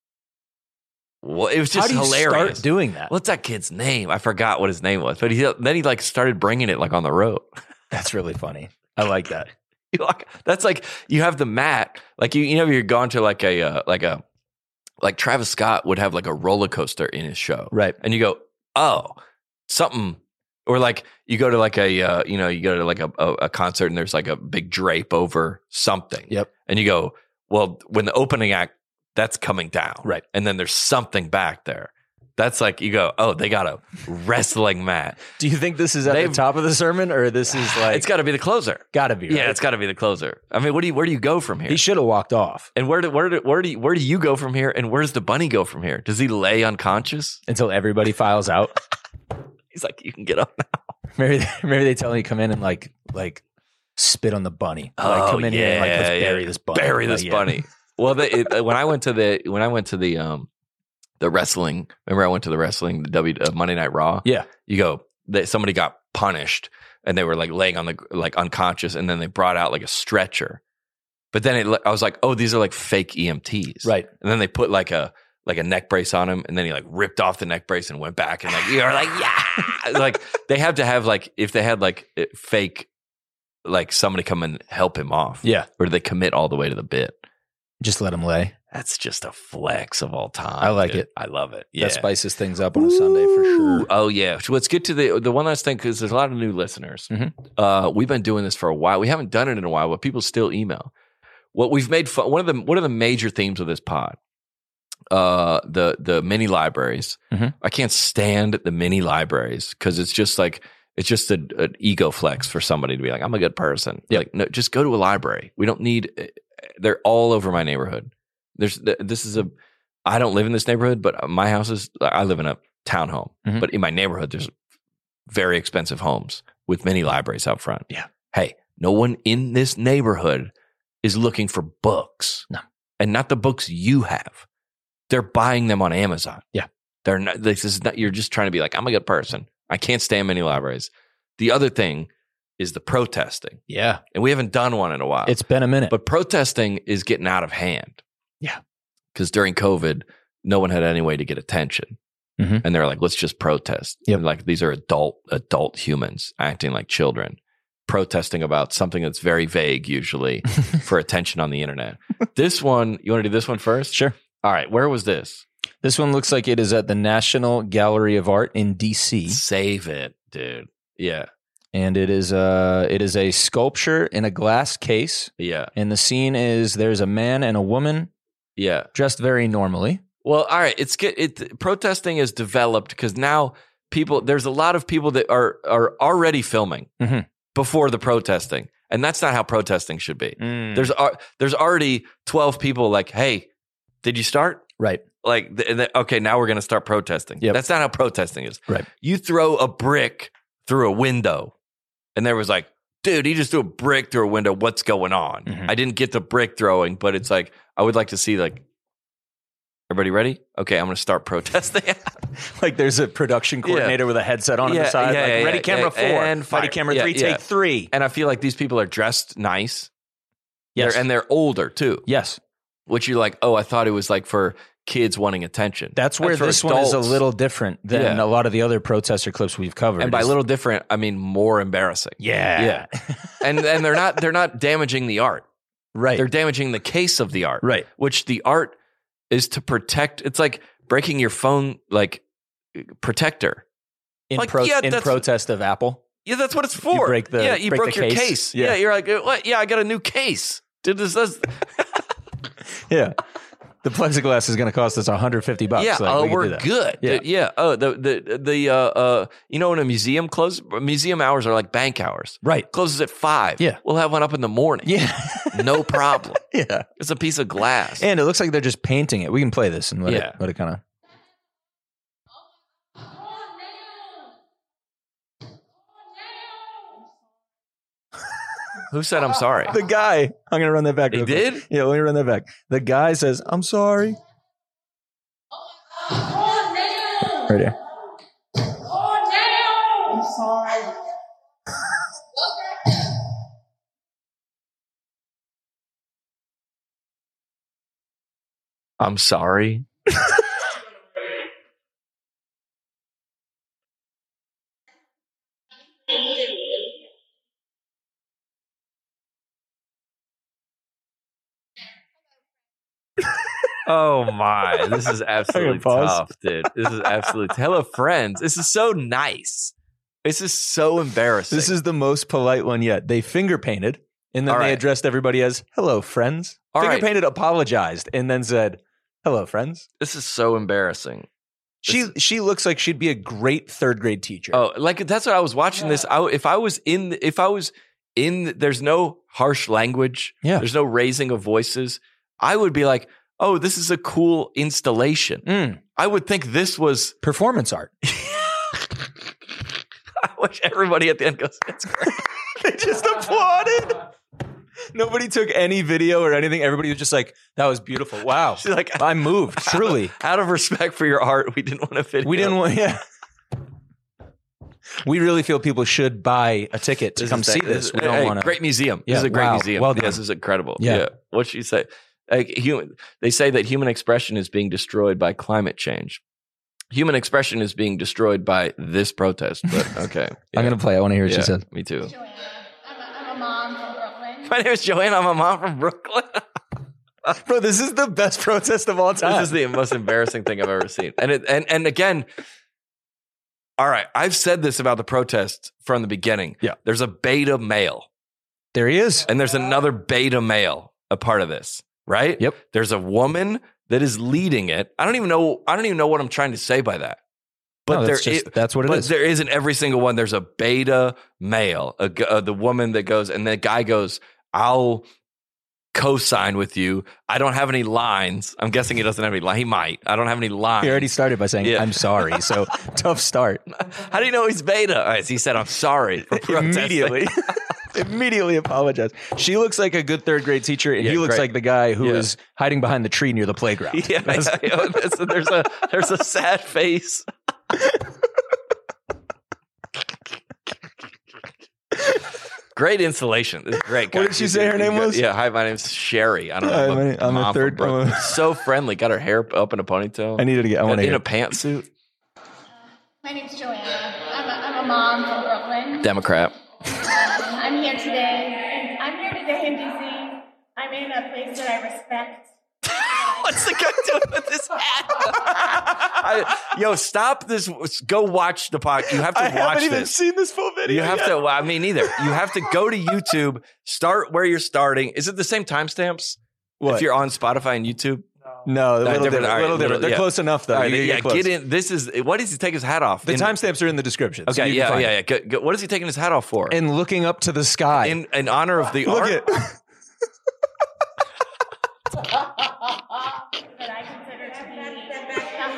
well, it was just hilarious. How do you start doing that? What's that kid's name? I forgot what his name was. But then he like started bringing it like on the road. That's really funny. I like that. That's like you have the mat. Like you know, you're gone to like like Travis Scott would have like a roller coaster in his show. Right. And you go, oh, something. Or like you go to like you go to like a concert and there's like a big drape over something. Yep. And you go, well, when the opening act, that's coming down. Right. And then there's something back there. That's like you go, oh, they got a wrestling mat. Do you think this is at the top of the sermon or this is like... It's got to be the closer. Got to be, right? Yeah, it's got to be the closer. I mean, where do you go from here? He should have walked off. And where do you go from here? And where's the bunny go from here? Does he lay unconscious? Until everybody files out. He's like, you can get up now. Maybe they tell him to come in and like spit on the bunny. Like, come in here and like, let's bury this bunny. Bury this bunny. Well, when I went to the wrestling, remember I went to the wrestling, the Monday Night Raw? Yeah. You go, somebody got punished and they were like laying on the, like unconscious and then they brought out like a stretcher. But then I was like, oh, these are like fake EMTs. Right. And then they put like a neck brace on him and then he like ripped off the neck brace and went back and like, you're like, yeah. Like they have to have like, if they had like fake, like somebody come and help him off. Yeah. Or do they commit all the way to the bit? Just let him lay. That's just a flex of all time. I like it. I love it. Yeah. That spices things up on a Sunday for sure. Oh, yeah. So let's get to the one last thing because there's a lot of new listeners. Mm-hmm. We've been doing this for a while. We haven't done it in a while, but people still email. What we've made fun, one of the major themes of this pod, the mini libraries. Mm-hmm. I can't stand the mini libraries because it's just an ego flex for somebody to be like, I'm a good person. Yep. Like, no, just go to a library. We don't need. They're all over my neighborhood. I don't live in this neighborhood, but my house is. I live in a townhome, Mm-hmm. but in my neighborhood, there's very expensive homes with mini libraries out front. Yeah. Hey, no one in this neighborhood is looking for books. No, and not the books you have. They're buying them on Amazon. Yeah. They're not. This is not. You're just trying to be like, I'm a good person. I can't stand many libraries. The other thing is the protesting. Yeah. And we haven't done one in a while. It's been a minute. But protesting is getting out of hand. Yeah. Because during COVID, no one had any way to get attention. Mm-hmm. And they're like, let's just protest. Yep. And like, these are adult humans acting like children, protesting about something that's very vague, usually, for attention on the internet. This one, you want to do this one first? Sure. All right. Where was this? This one looks like it is at the National Gallery of Art in D.C. Save it, dude. Yeah. And it is a sculpture in a glass case. Yeah. And the scene is there's a man and a woman Yeah. dressed very normally. Well, all right. Protesting is developed because now there's a lot of people that are already filming Mm-hmm. before the protesting. And that's not how protesting should be. There's already 12 people like, hey, did you start? Right. Like, okay, now we're going to start protesting. Yep. That's not how protesting is. Right. You throw a brick through a window, and there was like, dude, he just threw a brick through a window. What's going on? Mhm. I didn't get the brick throwing, but it's like, I would like to see, like, everybody ready? Okay, I'm going to start protesting. Like there's a production coordinator with a headset on the side. Like, ready camera 4, and ready camera 3, take 3. And I feel like these people are dressed nice. Yes. And they're older, too. Yes. Which you're like, oh, I thought it was like for kids wanting attention. That's where for this one is a adults. little different than a lot of the other protester clips we've covered. And by little different, I mean more embarrassing. Yeah. And they're not damaging the art. Right. They're damaging the case of the art. Right. Which the art is to protect. It's like breaking your phone like protector. In, like, in protest of Apple. Yeah, that's what it's for. You break the you break broke the your case. case. Yeah. You're like, what? Yeah, I got a new case. Dude, this Yeah. The plexiglass is going to cost us $150. Yeah, Like, we can we're do that. good. Yeah. Yeah. Oh, the you know when a museum closes, museum hours are like bank hours. Right. Closes at 5. Yeah. We'll have one up in the morning. Yeah. No problem. Yeah. It's a piece of glass. And it looks like they're just painting it. We can play this and let Yeah. it kind of. Who said I'm sorry? The guy. I'm going to run that back. He real quick. did? Yeah, let me run that back. The guy says, I'm sorry. Right here. I'm sorry. I'm sorry. Oh my, this is absolutely pause. tough, dude. This is absolutely hello friends. This is so nice. This is so embarrassing. This is the most polite one yet. They finger painted and then All they right. addressed everybody as hello, friends. All Finger right. painted, apologized, and then said, hello, friends. This is so embarrassing. She looks like she'd be a great third grade teacher. Oh, like that's what I was watching this. If I was in, there's no harsh language. Yeah. There's no raising of voices. I would be like, oh, this is a cool installation. I would think this was Performance art. I wish everybody at the end goes, that's great. They just applauded. Nobody took any video or anything. Everybody was just like, that was beautiful. Wow. She's like, I'm moved, truly. Out of respect for your art, we didn't want a video. We didn't want, yeah. We really feel people should buy a ticket to come see this. We don't want to. Great museum. Yeah, This is a great wow. museum. Well done. This is incredible. Yeah. What'd she say? Like, they say that human expression is being destroyed by climate change. Human expression is being destroyed by this protest. But okay. I'm going to play. I want to hear what she said. Me too. Joanna. I'm a mom from Brooklyn. My name is Joanna. I'm a mom from Brooklyn. Bro, this is the best protest of all time. This is the most embarrassing thing I've ever seen. And again, all right, I've said this about the protest from the beginning. Yeah. There's a beta male, There he is. and there's another beta male a part of this, right? Yep. There's a woman that is leading it. I don't even know what I'm trying to say by that. But No, that's what it is. There is in every single one. There's a beta male, the woman that goes, and the guy goes, I'll co-sign with you. I don't have any lines. I'm guessing he doesn't have any lines. He might. I don't have any lines. He already started by saying, Yeah. I'm sorry. So tough start. How do you know he's beta? All right, so he said, I'm sorry for protesting. Immediately apologize. She looks like a good third grade teacher, and Yeah, he looks great. like the guy who Yeah. is hiding behind the tree near the playground. Yeah, there's a sad face. Great installation. This is great. What did she say her name was? Yeah, hi, my name's Sherry. I don't Hi, know. I'm a Mom third- from Brooklyn. I'm a- So friendly. Got her hair up in a ponytail. I needed to get, I want to in hear. a pantsuit. My name's Joanna. I'm a mom from Brooklyn. Democrat. I'm here today. I'm here today in DC. I'm in a place that I respect. What's the guy doing with this hat? Yo, stop this. Go watch the podcast. You have to I watch haven't even this. seen this full video. You have yet. to. Well, I mean, neither. You have to go to YouTube. Start where you're starting. Is it the same timestamps? What? If you're on Spotify and YouTube? No. No, a little different. different. All right, little different. They're yeah. close enough, though. All right, You yeah, close. get in. This is what does he take his hat off? The timestamps are in the description. so Okay, you can yeah, find it. yeah. What is he taking his hat off for? And looking up to the sky. In honor of the Look art. at that I consider to be the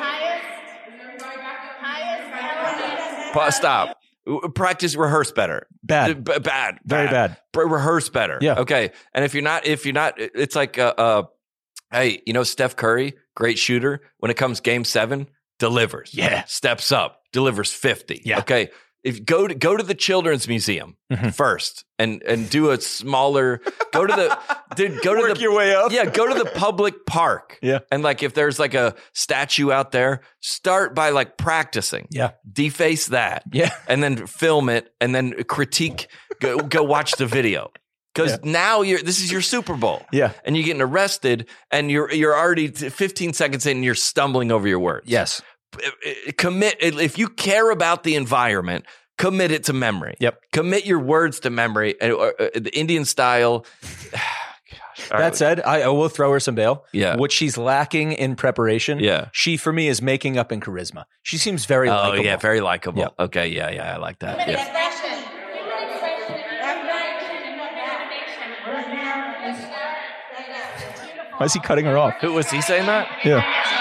highest Stop. Practice, rehearse better. Bad. Bad. Very bad. Rehearse better. Yeah. Okay. And if you're not, it's like, hey, Steph Curry, great shooter. When it comes game 7, delivers. Yeah. Steps up, delivers 50. Yeah. Okay. If go to the Children's Museum first and do a smaller, go to Work your way up. Yeah, go to the public park. Yeah. And like if there's like a statue out there, start by like practicing. Yeah. Deface that. Yeah. And then film it and then critique, go watch the video. Because now this is your Super Bowl. Yeah. And you're getting arrested and you're already 15 seconds in and you're stumbling over your words. Yes. Commit, if you care about the environment, commit it to memory. Yep. Commit your words to memory. The Indian style. That said, I will throw her some bail. Yeah. What she's lacking in preparation, Yeah. she, for me, is making up in charisma. She seems very likable. Oh, yeah, very likable. Yeah. Okay, yeah, I like that. human Yeah. expression. Human expression. Why is he cutting her off? Who was he saying that? Yeah.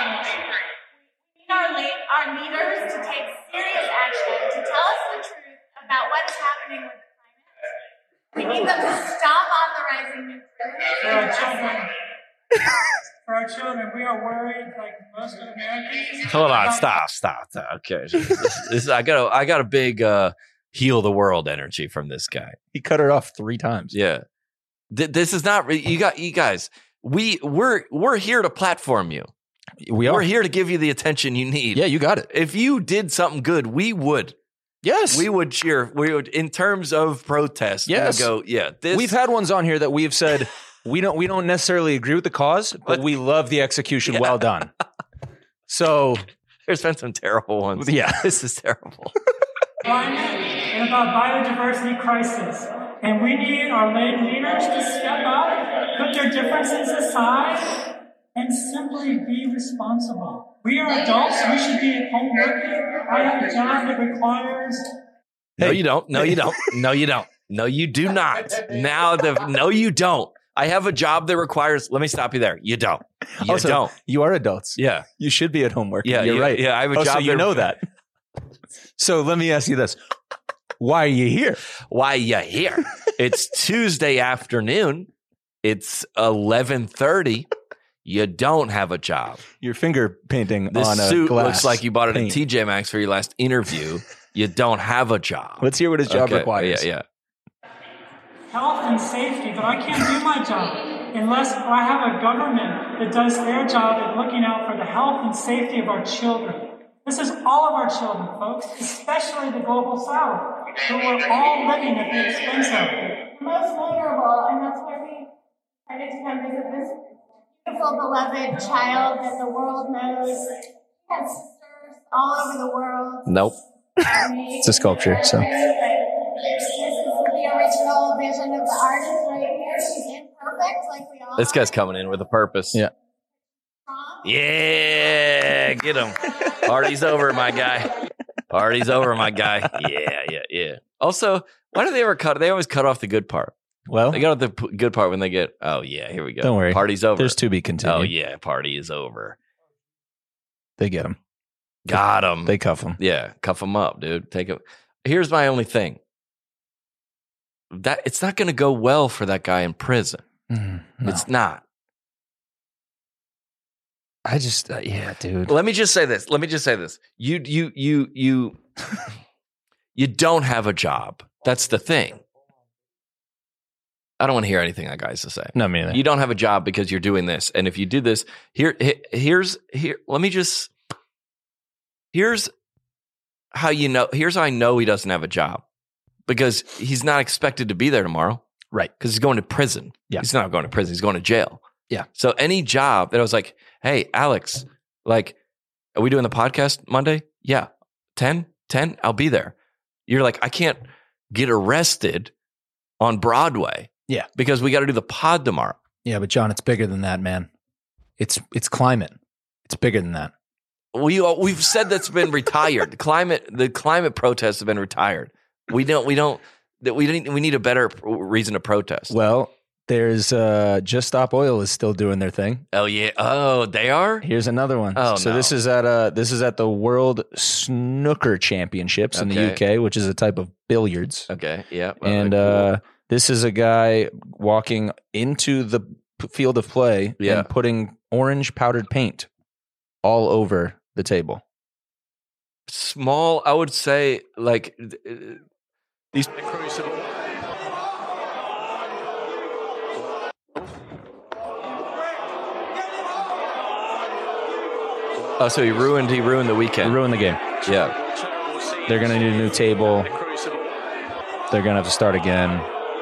We need our leaders to take serious action to tell us the truth about what is happening with the climate. We need them to stop authorizing nuclear. For our children, we are worried, like most of Americans. Hold on, stop. Okay, I got a big heal the world energy from this guy. He cut her off 3 times. Yeah, this is not you guys. We're here to platform you. We're here to give you the attention you need. Yeah, you got it. If you did something good, we would. Yes. We would cheer. We would, in terms of protest. Yes. We would go, yeah. We've had ones on here that we've said we don't necessarily agree with the cause, but we love the execution. Yeah. Well done. So there's been some terrible ones. Yeah. This is terrible. Climate and about biodiversity crisis. And we need our leaders to step up, put their differences aside, and simply be responsible. We are adults. We should be at home working. I have a job that requires... No, you don't. No, you don't. No, you don't. No, you do not. No, you don't. I have a job that requires. Let me stop you there. You don't. You also, don't. You are adults. Yeah. You should be at home working. Yeah, You're right. Yeah, I have a Oh, job. so you know that. So let me ask you this. Why are you here? Why you here? It's Tuesday afternoon. It's 11:30. You don't have a job. You're finger painting This on a suit glass looks like you bought it paint. at TJ Maxx for your last interview. You don't have a job. Let's hear what his job requires. Yeah. health and safety, but I can't do my job unless I have a government that does their job at looking out for the health and safety of our children. This is all of our children, folks, especially the global south, who are all living at the expense of. The most vulnerable, and that's why we decided to come visit this beautiful, beloved child that the world knows. He has sisters all over the world. Nope. It's a sculpture, so. This is the original vision of the artist right here. She's imperfect, like we all This guy's are. coming in with a purpose. Yeah. Yeah, get him. Party's over, my guy. Party's over, my guy. Yeah. Also, why do they ever cut? They always cut off the good part. Well, They got off the good part when they get. Oh yeah, here we go. don't worry. Party's over. There's to be continued. Oh yeah, party is over. They get him. Got him. They cuff him. Yeah, cuff him up, dude. Take it. Here's my only thing. That it's not going to go well for that guy in prison. No. It's not. I just, yeah, dude. Let me just say this. You don't have a job. That's the thing. I don't want to hear anything that guy has to say. No, me neither. You don't have a job because you're doing this. And if you do this, here's how you know. Here's how I know he doesn't have a job, because he's not expected to be there tomorrow. Right. Because he's going to prison. Yeah. He's not going to prison. He's going to jail. Yeah. So any job that I was like, hey, Alex, like, are we doing the podcast Monday? Yeah. 10, I'll be there. You're like, I can't get arrested on Broadway. Yeah. Because we got to do the pod tomorrow. Yeah, but John, it's bigger than that, man. It's climate. It's bigger than that. We've said that's been retired. The climate protests have been retired. We need a better reason to protest. Well, there's Just Stop Oil is still doing their thing. Oh yeah. Oh, they are? Here's another one. Oh, so no. this is at the World Snooker Championships in the UK, which is a type of billiards. Okay. Yeah. Well, And cool. this is a guy walking into the field of play Yeah. and putting orange powdered paint all over the table. Small, I would say, like these. Oh, so he ruined the weekend. Ruin the game. Yeah. They're going to need a new table. They're going to have to start again.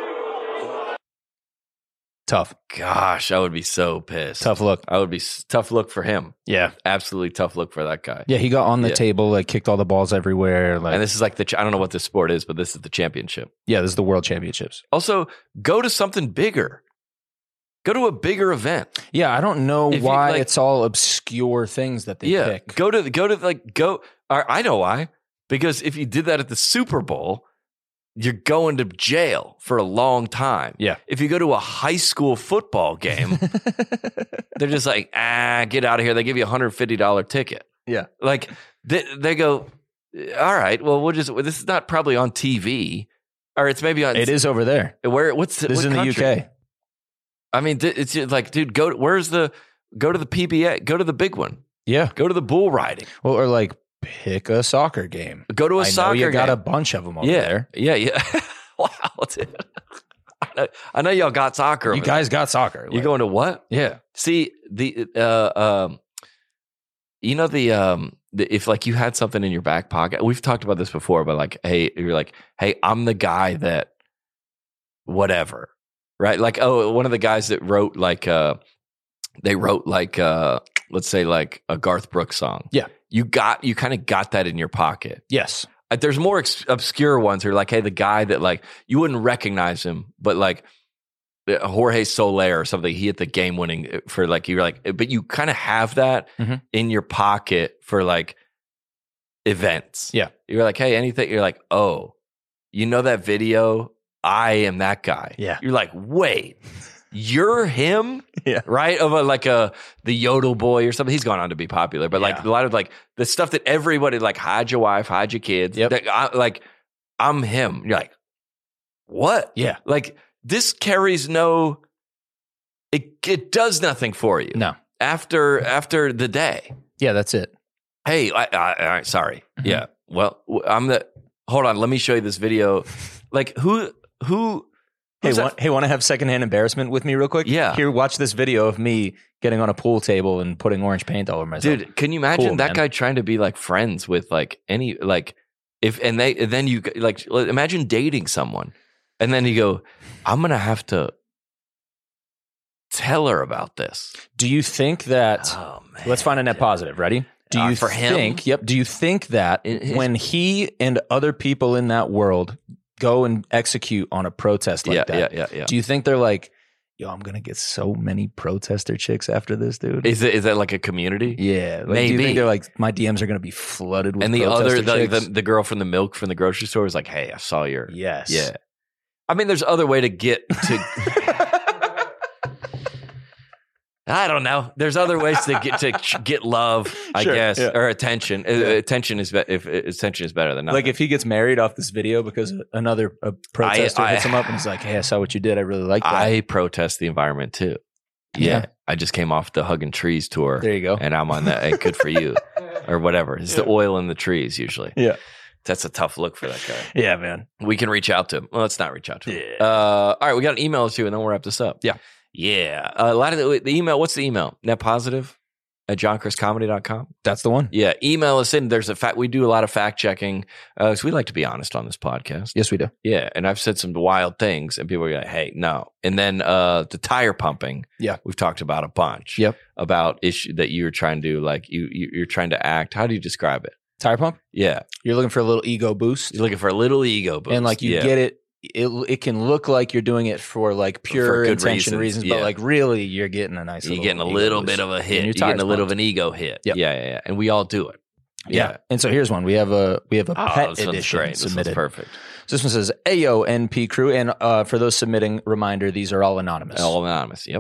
Tough. Gosh, I would be so pissed. Tough look. I would be tough look for him. Yeah. Absolutely tough look for that guy. Yeah, he got on the Yeah. table, like kicked all the balls everywhere. Like, And this is like I don't know what this sport is, but this is the championship. yeah, this is the World Championships. Also, go to something bigger. Go to a bigger event. Yeah, I don't know If you, why like- it's all obscure things that they pick. Go to I know why. Because if you did that at the Super Bowl, you're going to jail for a long time. Yeah. If you go to a high school football game, they're just like, get out of here. They give you a $150 ticket. Yeah. Like they go, all right, well, this is not probably on TV, or it's maybe on. It is over there. This This is in the UK. I mean, it's like, dude, go to the PBA, go to the big one, Yeah. go to the bull riding, Well, or like pick a soccer game. go to a I know soccer you got game. a bunch of them over Yeah, there. yeah. Wow, dude. I know y'all got soccer. You over guys got soccer. there. You going to what? Yeah. See the if like you had something in your back pocket. We've talked about this before, but like, hey, you're like, hey, I'm the guy that whatever, right? Like, oh, one of the guys that wrote like let's say like a Garth Brooks song. Yeah. You kind of got that in your pocket. Yes. There's more obscure ones who are like, hey, the guy that like you wouldn't recognize him, but like Jorge Soler or something, he hit the game winning for like, you're like, but you kind of have that Mhm. in your pocket for like events. Yeah. You're like, hey, anything. You're like, oh, you know that video? I am that guy. Yeah. You're like, wait, you're him? Yeah. Right? Of the Yodel Boy or something. He's gone on to be popular, but like Yeah. a lot of like the stuff that everybody like, hide your wife, hide your kids. Yep. I'm him. You're like, what? Yeah. Like this carries it does nothing for you. No. After the day. Yeah, that's it. Hey, all right, sorry. Mhm. Yeah. Well, hold on. Let me show you this video. Like who Hey, who's that? want to have secondhand embarrassment with me real quick? Yeah. Here, watch this video of me getting on a pool table and putting orange paint all over myself. Dude, can you imagine Cool, that man. guy trying to be like friends with like any like then you like imagine dating someone and then you go, I'm gonna have to tell her about this. Do you think that? Oh man, Let's find a net positive. Ready? Do you for him? think? Yep. Do you think that In his- when he and other people in that world go and execute on a protest like that, yeah. do you think they're like, "Yo, I'm gonna get so many protester chicks after this, dude"? Is that like a community? Yeah, like, Do Maybe. you think they're like, my DMs are gonna be flooded with And the protester chicks? the girl from the milk from the grocery store is like, hey, I saw your Yes. Yeah. I mean, there's other way to get to. I don't know. There's other ways to get love, I Sure, guess, yeah. or attention. Attention is attention is better than nothing. Like if he gets married off this video because a protester hits him up and he's like, "Hey, I saw what you did. I really like that." I protest the environment too. Yeah. I just came off the Hugging Trees tour. There you go. And I'm on that. Hey, good for you, or whatever. It's the oil in the trees usually. Yeah. That's a tough look for that guy. Yeah, man. We can reach out to him. Well, let's not reach out to him. Yeah. All right, we got an email or two, and then we'll wrap this up. Yeah. Yeah. A lot of the email, what's the email? netpositive@johnchriscomedy.com. That's the one. Yeah. Email us in. There's we do a lot of fact checking. So we like to be honest on this podcast. Yes, we do. Yeah. And I've said some wild things, and people are like, hey, no. And then the tire pumping. Yeah. We've talked about a bunch. Yep. About issue that you're trying to like, you're trying to act. How do you describe it? Tire pump. Yeah. You're looking for a little ego boost, You're looking for a little ego boost. and like you Yeah. get it it can look like you're doing it for like pure For good intention reasons, but yeah. like really you're getting a nice You're little getting a ego little boost. bit of a hit. And You're your getting tires a little of pumped. an ego hit. Yep. Yeah. And we all do it. Yeah. And so here's one. We have a Oh, pet this one's edition great. This one's submitted. perfect. So this one says AONP crew. And for those submitting, reminder, these are all anonymous. All anonymous. Yep.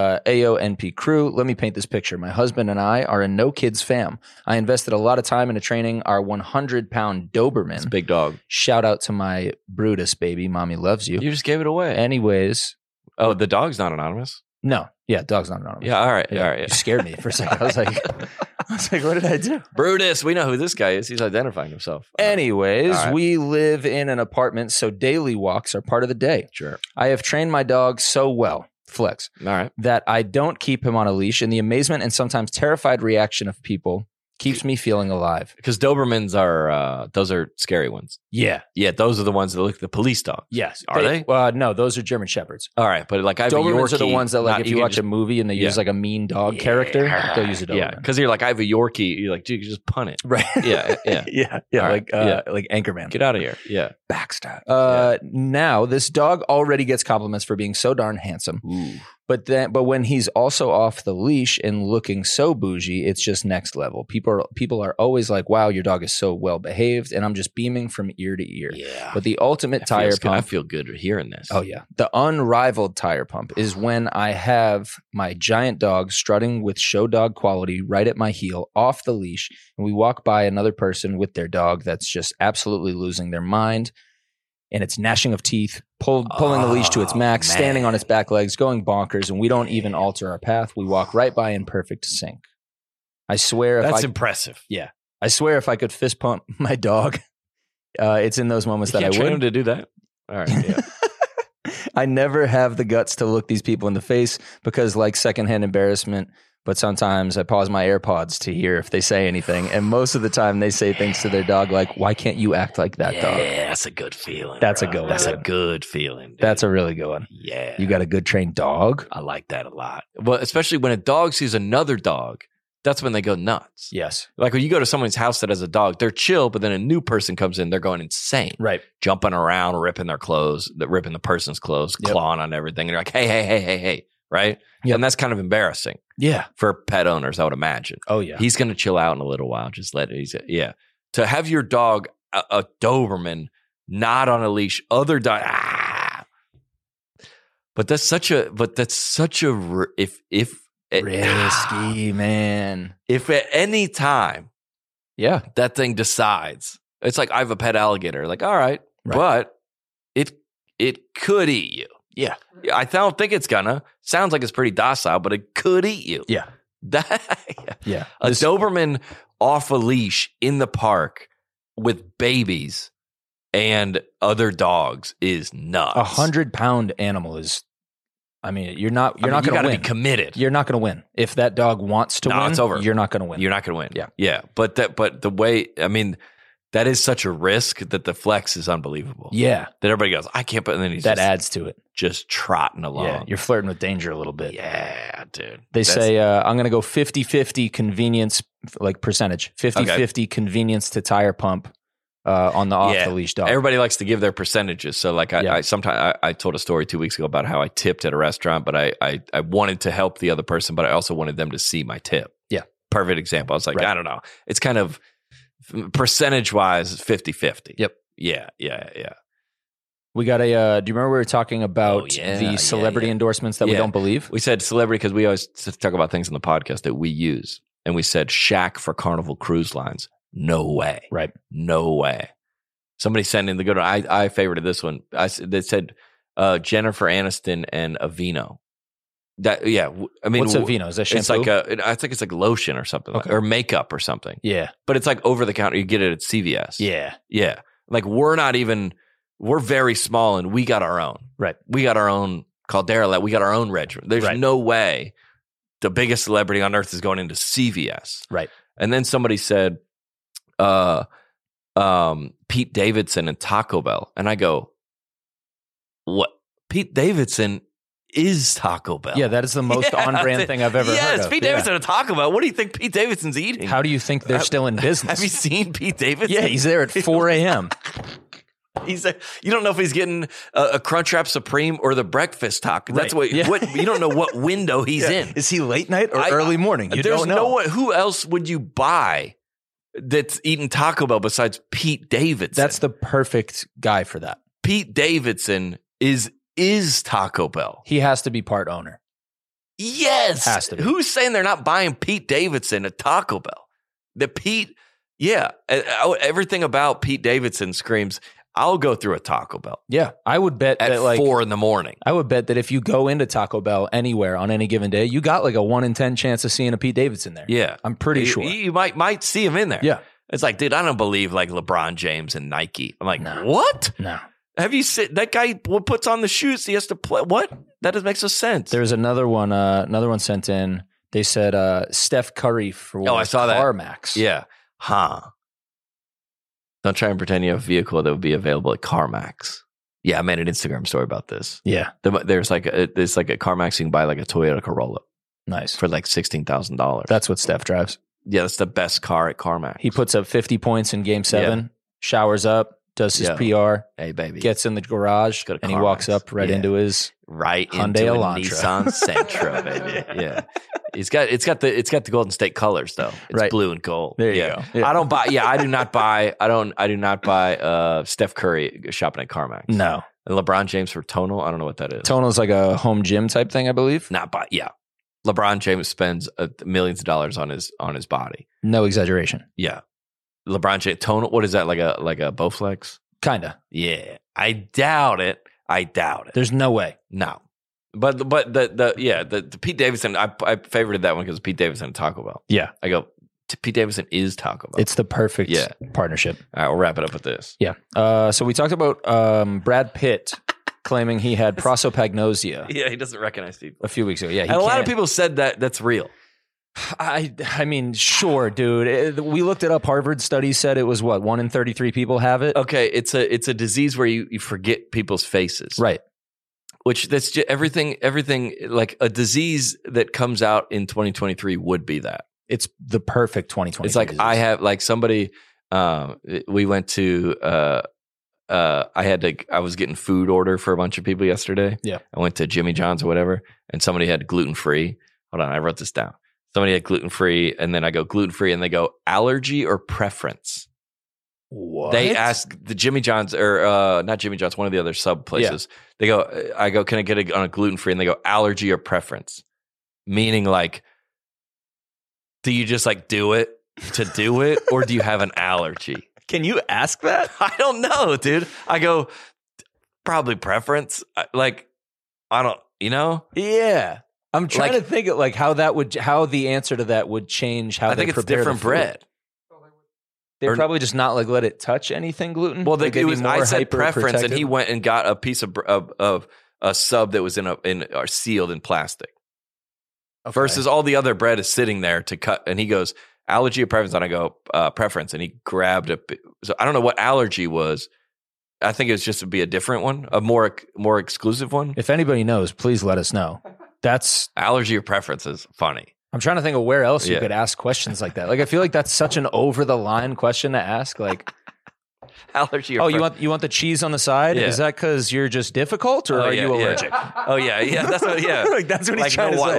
AONP crew. Let me paint this picture. My husband and I are a no kids fam. I invested a lot of time into training our 100-pound Doberman. It's a big dog. Shout out to my Brutus baby. Mommy loves you. You just gave it away. Anyways, Oh, the dog's not anonymous? no. Yeah, dog's not anonymous. Yeah. All right. Yeah. All right. You scared me for a second. I was like, what did I do? Brutus, we know who this guy is. He's identifying himself. Anyways, All right. we live in an apartment, so daily walks are part of the day. Sure. I have trained my dog so well, Flex, All right. that I don't keep him on a leash, and the amazement and sometimes terrified reaction of people keeps me feeling alive. Because Dobermans are, those are scary ones. Yeah. Yeah. Those are the ones that look like the police dog. Yes. Are they? No, those are German Shepherds. All right. But like I have a Dobermans Yorkie. are the ones that, like, not- if you can watch just- a movie and they use like a mean dog character, they'll use a Doberman. Yeah. Because you're like, I have a Yorkie. You're like, dude, you just punt it. Right. Yeah. Yeah. yeah. Yeah. All right. Like Anchorman. Get out of here. Yeah. Backstab. Now this dog already gets compliments for being so darn handsome. Ooh. But when he's also off the leash and looking so bougie, it's just next level. People are always like, "Wow, your dog is so well behaved," and I'm just beaming from ear to ear. Yeah. But the ultimate That tire feels good. I pump. feel good hearing this. Oh yeah, the unrivaled tire pump is when I have my giant dog strutting with show dog quality right at my heel, off the leash, and we walk by another person with their dog that's just absolutely losing their mind. And it's gnashing of teeth, pulling the leash to its max, man. standing on its back legs, going bonkers, and we don't even alter our path. We walk right by in perfect sync. I swear, That's impressive. I swear, if I could fist pump my dog, it's in those moments You that I can't train him would. to do that. All right. Yeah. I never have the guts to look these people in the face because, like, secondhand embarrassment. But sometimes I pause my AirPods to hear if they say anything, and most of the time they say things to their dog like, "Why can't you act like that, dog?" Yeah, that's a good feeling. That's bro. a good one. That's a good feeling. Dude. That's a really good one. yeah. You got a good trained dog. I like that a lot. Well, especially when a dog sees another dog, that's when they go nuts. Yes. Like when you go to someone's house that has a dog, they're chill, but then a new person comes in, they're going insane. Right. Jumping around, ripping their clothes, ripping the person's clothes, Yep. clawing on everything. And you're like, hey, right? Yep. And that's kind of embarrassing Yeah. for pet owners, I would imagine. Oh yeah. He's going to chill out in a little while. Just let it. To have your dog, a Doberman, not on a leash, other dog. But that's such a. If Risky, man. If at any time Yeah. that thing decides, it's like I have a pet alligator. Like, all right, Right. but it could eat you. Yeah. I don't think it's gonna. Sounds like it's pretty docile, but it could eat you. Yeah. That Yeah. a Doberman off a leash in the park with babies and other dogs is nuts. 100-pound animal is. I mean, you're not you going to gotta win. be committed. You're not going to win if that dog wants to No, win. it's over. You're not going to win. You're not going to win. Yeah. yeah. But the way, I mean, that is such a risk that the flex is unbelievable. Yeah. That everybody goes, I can't. But then he's That just, adds to it. just trotting Yeah. along. You're flirting with danger a little bit. Yeah, dude. They That's- say I'm going to go 50-50 convenience, like percentage, 50-50 convenience to tire pump on the off the leash dog. Everybody likes to give their percentages. So like Yeah. I told a story 2 weeks ago about how I tipped at a restaurant, but I wanted to help the other person, but I also wanted them to see my tip. Yeah. Perfect example. I was like, Right. I don't know. It's kind of percentage wise 50-50. Yep. Yeah. We got a. Do you remember we were talking about yeah, the celebrity yeah. endorsements that we Yeah. don't believe? We said celebrity because we always talk about things in the podcast that we use. And we said Shaq for Carnival Cruise Lines. No way. Right. No way. Somebody sent in the good one. I favorited this one. They said Jennifer Aniston and Aveeno. That I mean, What's Aveeno? Is that shampoo? it's like I think it's like lotion or something, Okay. or makeup or something. yeah. But it's like over the counter. You get it at CVS. Yeah. yeah. Like we're very small and we got our own. Right. We got our own Caldera. We got our own regimen. There's Right. no way the biggest celebrity on earth is going into CVS. Right. And then somebody said, Pete Davidson and Taco Bell. And I go, what? Pete Davidson is Taco Bell. Yeah, that is the most Yeah, on-brand thing I've ever heard Yes, of. Pete Yeah. Davidson and Taco Bell. What do you think Pete Davidson's eating? How do you think they're still in business? Have you seen Pete Davidson? Yeah, he's there at 4 a.m. You don't know if he's getting a Crunchwrap Supreme or the breakfast taco. That's what you don't know what window he's in. Is he late night or early morning? You There's don't know. no one. Who else would you buy that's eating Taco Bell besides Pete Davidson? That's the perfect guy for that. Pete Davidson is Taco Bell. He has to be part owner. Yes. Has to be. Who's saying they're not buying Pete Davidson at Taco Bell? Everything about Pete Davidson screams, I'll go through a Taco Bell. Yeah. I would bet at that 4 a.m. I would bet that if you go into Taco Bell anywhere on any given day, you got like a 1 in 10 chance of seeing a Pete Davidson there. Yeah. I'm pretty sure. You might see him in there. Yeah. It's like, dude, I don't believe like LeBron James and Nike. I'm like, No. what? No. Have you seen that guy puts on the shoes? He has to play. What? That doesn't make no sense. There's another one sent in. They said Steph Curry for I saw that. CarMax. Yeah. Huh. Don't try and pretend you have a vehicle that would be available at CarMax. Yeah, I made an Instagram story about this. Yeah. There's like a CarMax you can buy like a Toyota Corolla Nice. for like $16,000. That's what Steph drives. Yeah, that's the best car at CarMax. He puts up 50 points in Game 7, showers up, does his PR, Hey, baby. gets in the garage, Go to and he walks CarMax. up right Yeah. into his right Hyundai into a Elantra. Nissan Sentra, baby. Yeah. It's got the Golden State colors though. It's Right. blue and gold. There you yeah. go. Yeah. I do not buy Steph Curry shopping at CarMax. No. And LeBron James for Tonal, I don't know what that is. Tonal's like a home gym type thing, I believe. LeBron James spends millions of dollars on his body. No exaggeration. Yeah. LeBron James Tonal, what is that, like a Bowflex? Kinda. Yeah. I doubt it. There's no way. No. But the Pete Davidson, I favorited that one because Pete Davidson and Taco Bell. Yeah. I go, Pete Davidson is Taco Bell. It's the perfect partnership. All right, we'll wrap it up with this. Yeah. So we talked about Brad Pitt claiming he had prosopagnosia Yeah, he doesn't recognize people. a few weeks ago. Yeah. And a lot of people said that's real. I mean, sure, dude. We looked it up. Harvard study said it was 1 in 33 people have it. Okay, it's a disease where you forget people's faces. Right. Which that's just everything like a disease that comes out in 2023 would be that. It's the perfect 2020. It's like disease. I have like somebody we went to I was getting food order for a bunch of people yesterday. Yeah. I went to Jimmy John's or whatever, and somebody had gluten-free. Hold on, I wrote this down. Somebody had gluten-free, and then I go gluten-free, and they go allergy or preference. What? They ask the Jimmy John's or not Jimmy John's, one of the other sub places. Yeah. I go, can I get it on a gluten-free? And they go, allergy or preference, meaning like, do you just like do it to do it, or do you have an allergy? Can you ask that? I don't know, dude. I go, probably preference. Like, I don't, Yeah. I'm trying to think of like how the answer to that would change how I think they it's prepare different the food. bread. They probably just not like let it touch anything gluten. Well, like I said preference, and hyper-protective? he went and got a piece of a sub that was sealed in plastic. Okay. Versus all the other bread is sitting there to cut, and he goes allergy or preference, and I go preference, and he grabbed so I don't know what allergy was. I think it was just to be a different one, a more exclusive one. If anybody knows, please let us know. That's allergy or preference is funny. I'm trying to think of where else you could ask questions like that. Like I feel like that's such an over the line question to ask. Like allergy. Or you want the cheese on the side? Yeah. Is that because you're just difficult, or are you allergic? Oh yeah. That's what. Yeah, like that's what he's trying to say.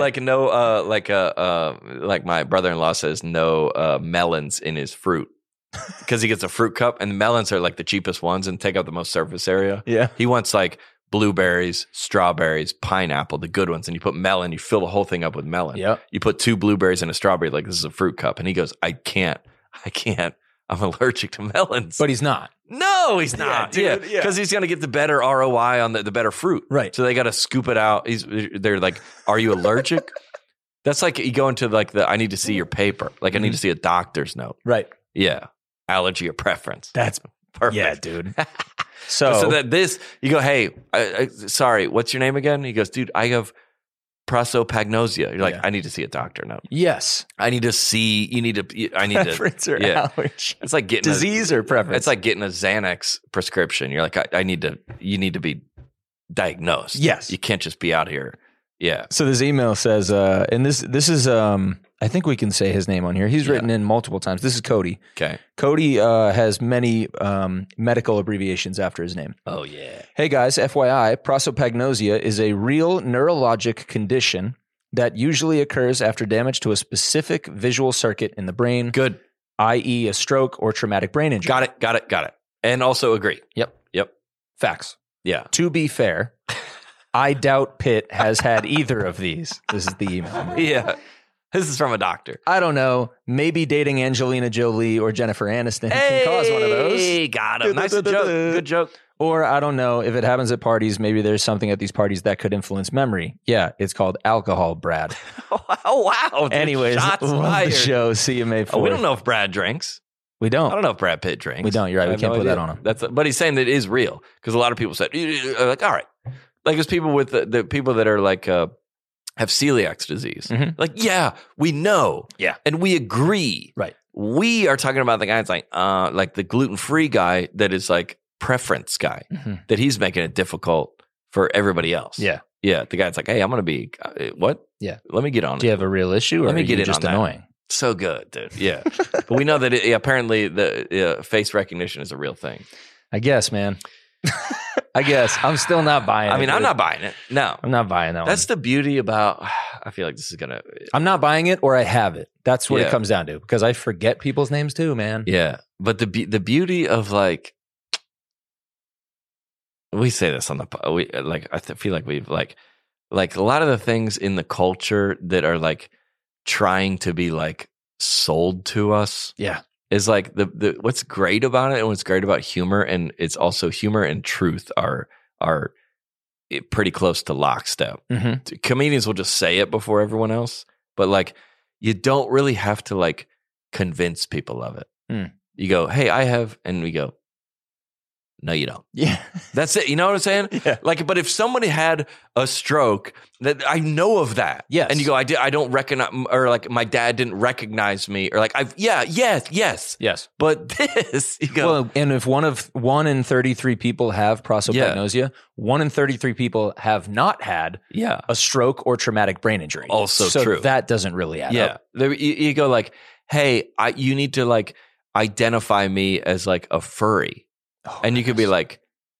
Like my brother-in-law says, no melons in his fruit because he gets a fruit cup, and the melons are like the cheapest ones and take up the most surface area. Yeah, he wants like blueberries, strawberries, pineapple, the good ones, and you put melon. You fill the whole thing up with melon. Yeah, you put 2 blueberries and a strawberry. Like this is a fruit cup, and he goes, I can't. I'm allergic to melons. But he's not. No, he's not. Yeah, because he's going to get the better ROI on the better fruit. Right. So they got to scoop it out. They're like, are you allergic? That's like you go into like I need to see your paper. Like I need to see a doctor's note. Right. Yeah. Allergy or preference. That's perfect. Yeah, dude. So that you go, hey, sorry, what's your name again? He goes, dude, I have prosopagnosia. You're like, I need to see a doctor now. Yes. I need to see, preference or allergy. It's like getting disease or preference. It's like getting a Xanax prescription. You're like, you need to be diagnosed. Yes. You can't just be out here, Yeah. So this email says, and this is, I think we can say his name on here. He's written in multiple times. This is Cody. Okay. Cody has many medical abbreviations after his name. Oh, yeah. Hey guys, FYI, prosopagnosia is a real neurologic condition that usually occurs after damage to a specific visual circuit in the brain. Good. I.e. a stroke or traumatic brain injury. Got it. And also agree. Yep. Facts. Yeah. To be fair, I doubt Pitt has had either of these. This is the email. Yeah. This is from a doctor. I don't know. Maybe dating Angelina Jolie or Jennifer Aniston can cause one of those. Hey, got him. Nice joke. Good joke. Or I don't know, if it happens at parties, maybe there's something at these parties that could influence memory. Yeah, it's called alcohol, Brad. Oh, wow. Dude, Anyways, shots love the fired. show. See you May 4th. Oh, we don't know if Brad drinks. We I don't. don't know if Brad Pitt drinks. We don't. You're right. I We have can't no put that idea. on him. But he's saying that it is real because a lot of people said, like, all right. Like, there's people with the people that are like, have celiac disease. Mhm. Like, yeah, we know. Yeah. And we agree. Right. We are talking about the guy that's like the gluten-free guy that is like preference guy, Mhm. that he's making it difficult for everybody else. Yeah. Yeah. The guy's like, hey, I'm going to be, what? Yeah. Let me get on Do it. you have a real issue or Let me are get you in just on that. annoying? So good, dude. Yeah. But we know that apparently the face recognition is a real thing. I guess, man. I guess. I'm still not buying it. I mean, I'm dude. not buying it. No. I'm not buying that That's one. the beauty about, I feel like this is going to, I'm not buying it or I have it. That's what Yeah. it comes down to because I forget people's names too, man. yeah. But the beauty of like, we say this on the, feel like we've like a lot of the things in the culture that are like trying to be like sold to us. Yeah. Is like the what's great about it and what's great about humor, and it's also humor and truth are pretty close to lockstep. Mm-hmm. Comedians will just say it before everyone else, but like you don't really have to like convince people of it. Mm. You go, hey, I have, and we go, no, you don't. Yeah. That's it. You know what I'm saying? Yeah. Like, but if somebody had a stroke, that I know of that. Yes. And you go, I don't recognize, or like my dad didn't recognize me, or like yes. But this, you go, Well, and if one in 33 people have prosopagnosia, 1 in 33 people have not had yeah. a stroke or traumatic brain injury. Also so true. That doesn't really add Yeah. up. You go like, hey, you need to like identify me as like a furry. Oh, And you could be like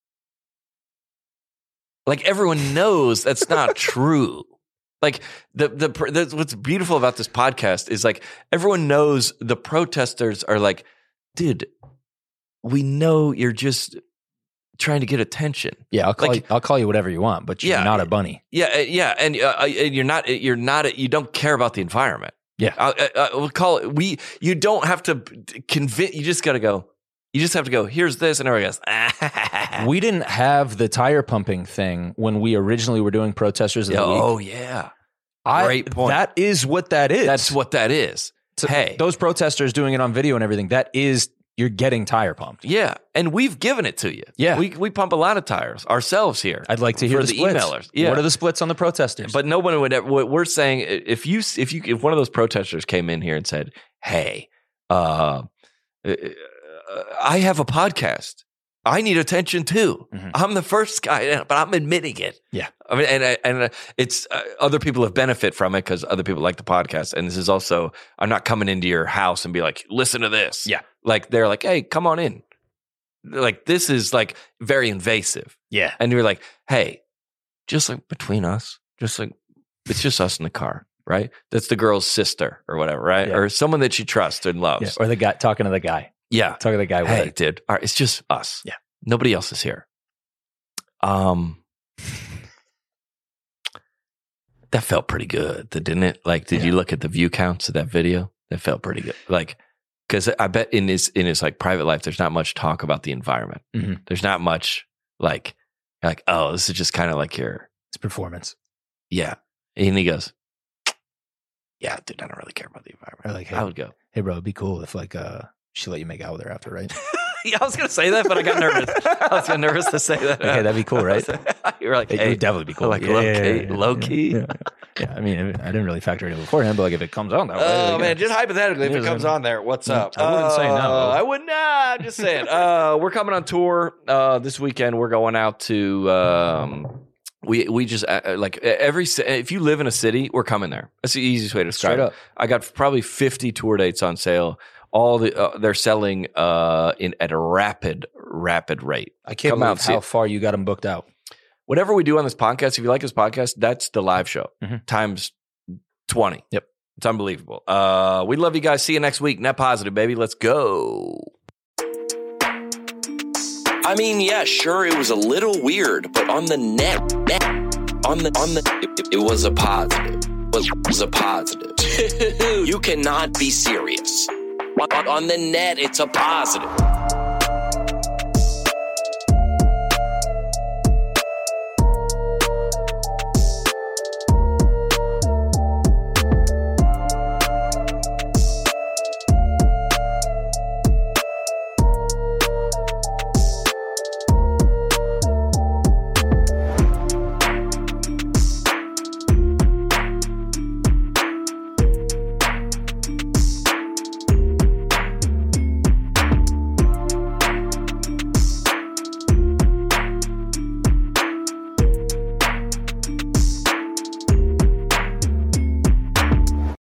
everyone knows that's not true. Like the what's beautiful about this podcast is like everyone knows the protesters are like, dude, we know you're just trying to get attention. Yeah, I'll call you whatever you want, but you're Yeah. not a bunny. Yeah, and you're not. You don't care about the environment. Yeah. We'll call it. You don't have to convince. You just got to go. You just have to go, here's this, and everybody goes, We didn't have the tire pumping thing when we originally were doing Protesters of the Week. oh, yeah. Great point. That is what that is. That's what that is. So hey. those protesters doing it on video and everything, that is, you're getting tire pumped. Yeah, and we've given it to you. Yeah. We pump a lot of tires ourselves here. I'd like to hear for the the splits. emailers. Yeah. What are the splits on the protesters? But no one would ever, what we're saying, if one of those protesters came in here and said, hey, I have a podcast. I need attention too. Mhm. I'm the first guy, but I'm admitting it. Yeah. I mean, and it's other people have benefit from it because other people like the podcast. And this is also, I'm not coming into your house and be like, listen to this. Yeah. Like they're like, hey, come on in. Like this is like very invasive. yeah. And you're like, hey, just like between us, just like it's just us in the car, right? That's the girl's sister or whatever, right? Yeah. Or someone that she trusts and Yeah. loves. Or the guy talking to the guy. Yeah. Talking to the guy with Hey, it. dude. All right, it's just us. Yeah. Nobody else is here. That felt pretty good, didn't it? Like, did you look at the view counts of that video? That felt pretty good. Like, because I bet in his like private life, there's not much talk about the environment. Mhm. There's not much like, oh, this is just kind of like your, It's performance. yeah. And he goes, yeah, dude, I don't really care about the environment. Or like, hey, I would go. hey, bro, it'd be cool if like she let you make out with her after, right? Yeah, I was going to say that, but I got nervous. I was nervous to say that. Okay, that'd be cool, right? You were like, It hey, would definitely be cool. like Yeah, low key. Yeah. Yeah, I mean, I didn't really factor it in beforehand, but like if it comes on that way. Oh like, man, just hypothetically, if Yeah, it comes on there, what's Yeah, up? I wouldn't say no. I would not. Just saying. We're coming on tour this weekend. We're going out to We just like if you live in a city, we're coming there. That's the easiest way to describe Straight it. up. I got probably 50 tour dates on sale. All they're selling at a rapid rate. I can't Come out believe and see how it. far you got them booked out. Whatever we do on this podcast, if you like this podcast, that's the live show times 20. Yep. It's unbelievable. We love you guys. See you next week. Net positive, baby. Let's go. I mean, yeah, sure, it was a little weird, but on the net, it was a positive. It was a positive. You cannot be serious. On the net, it's a positive.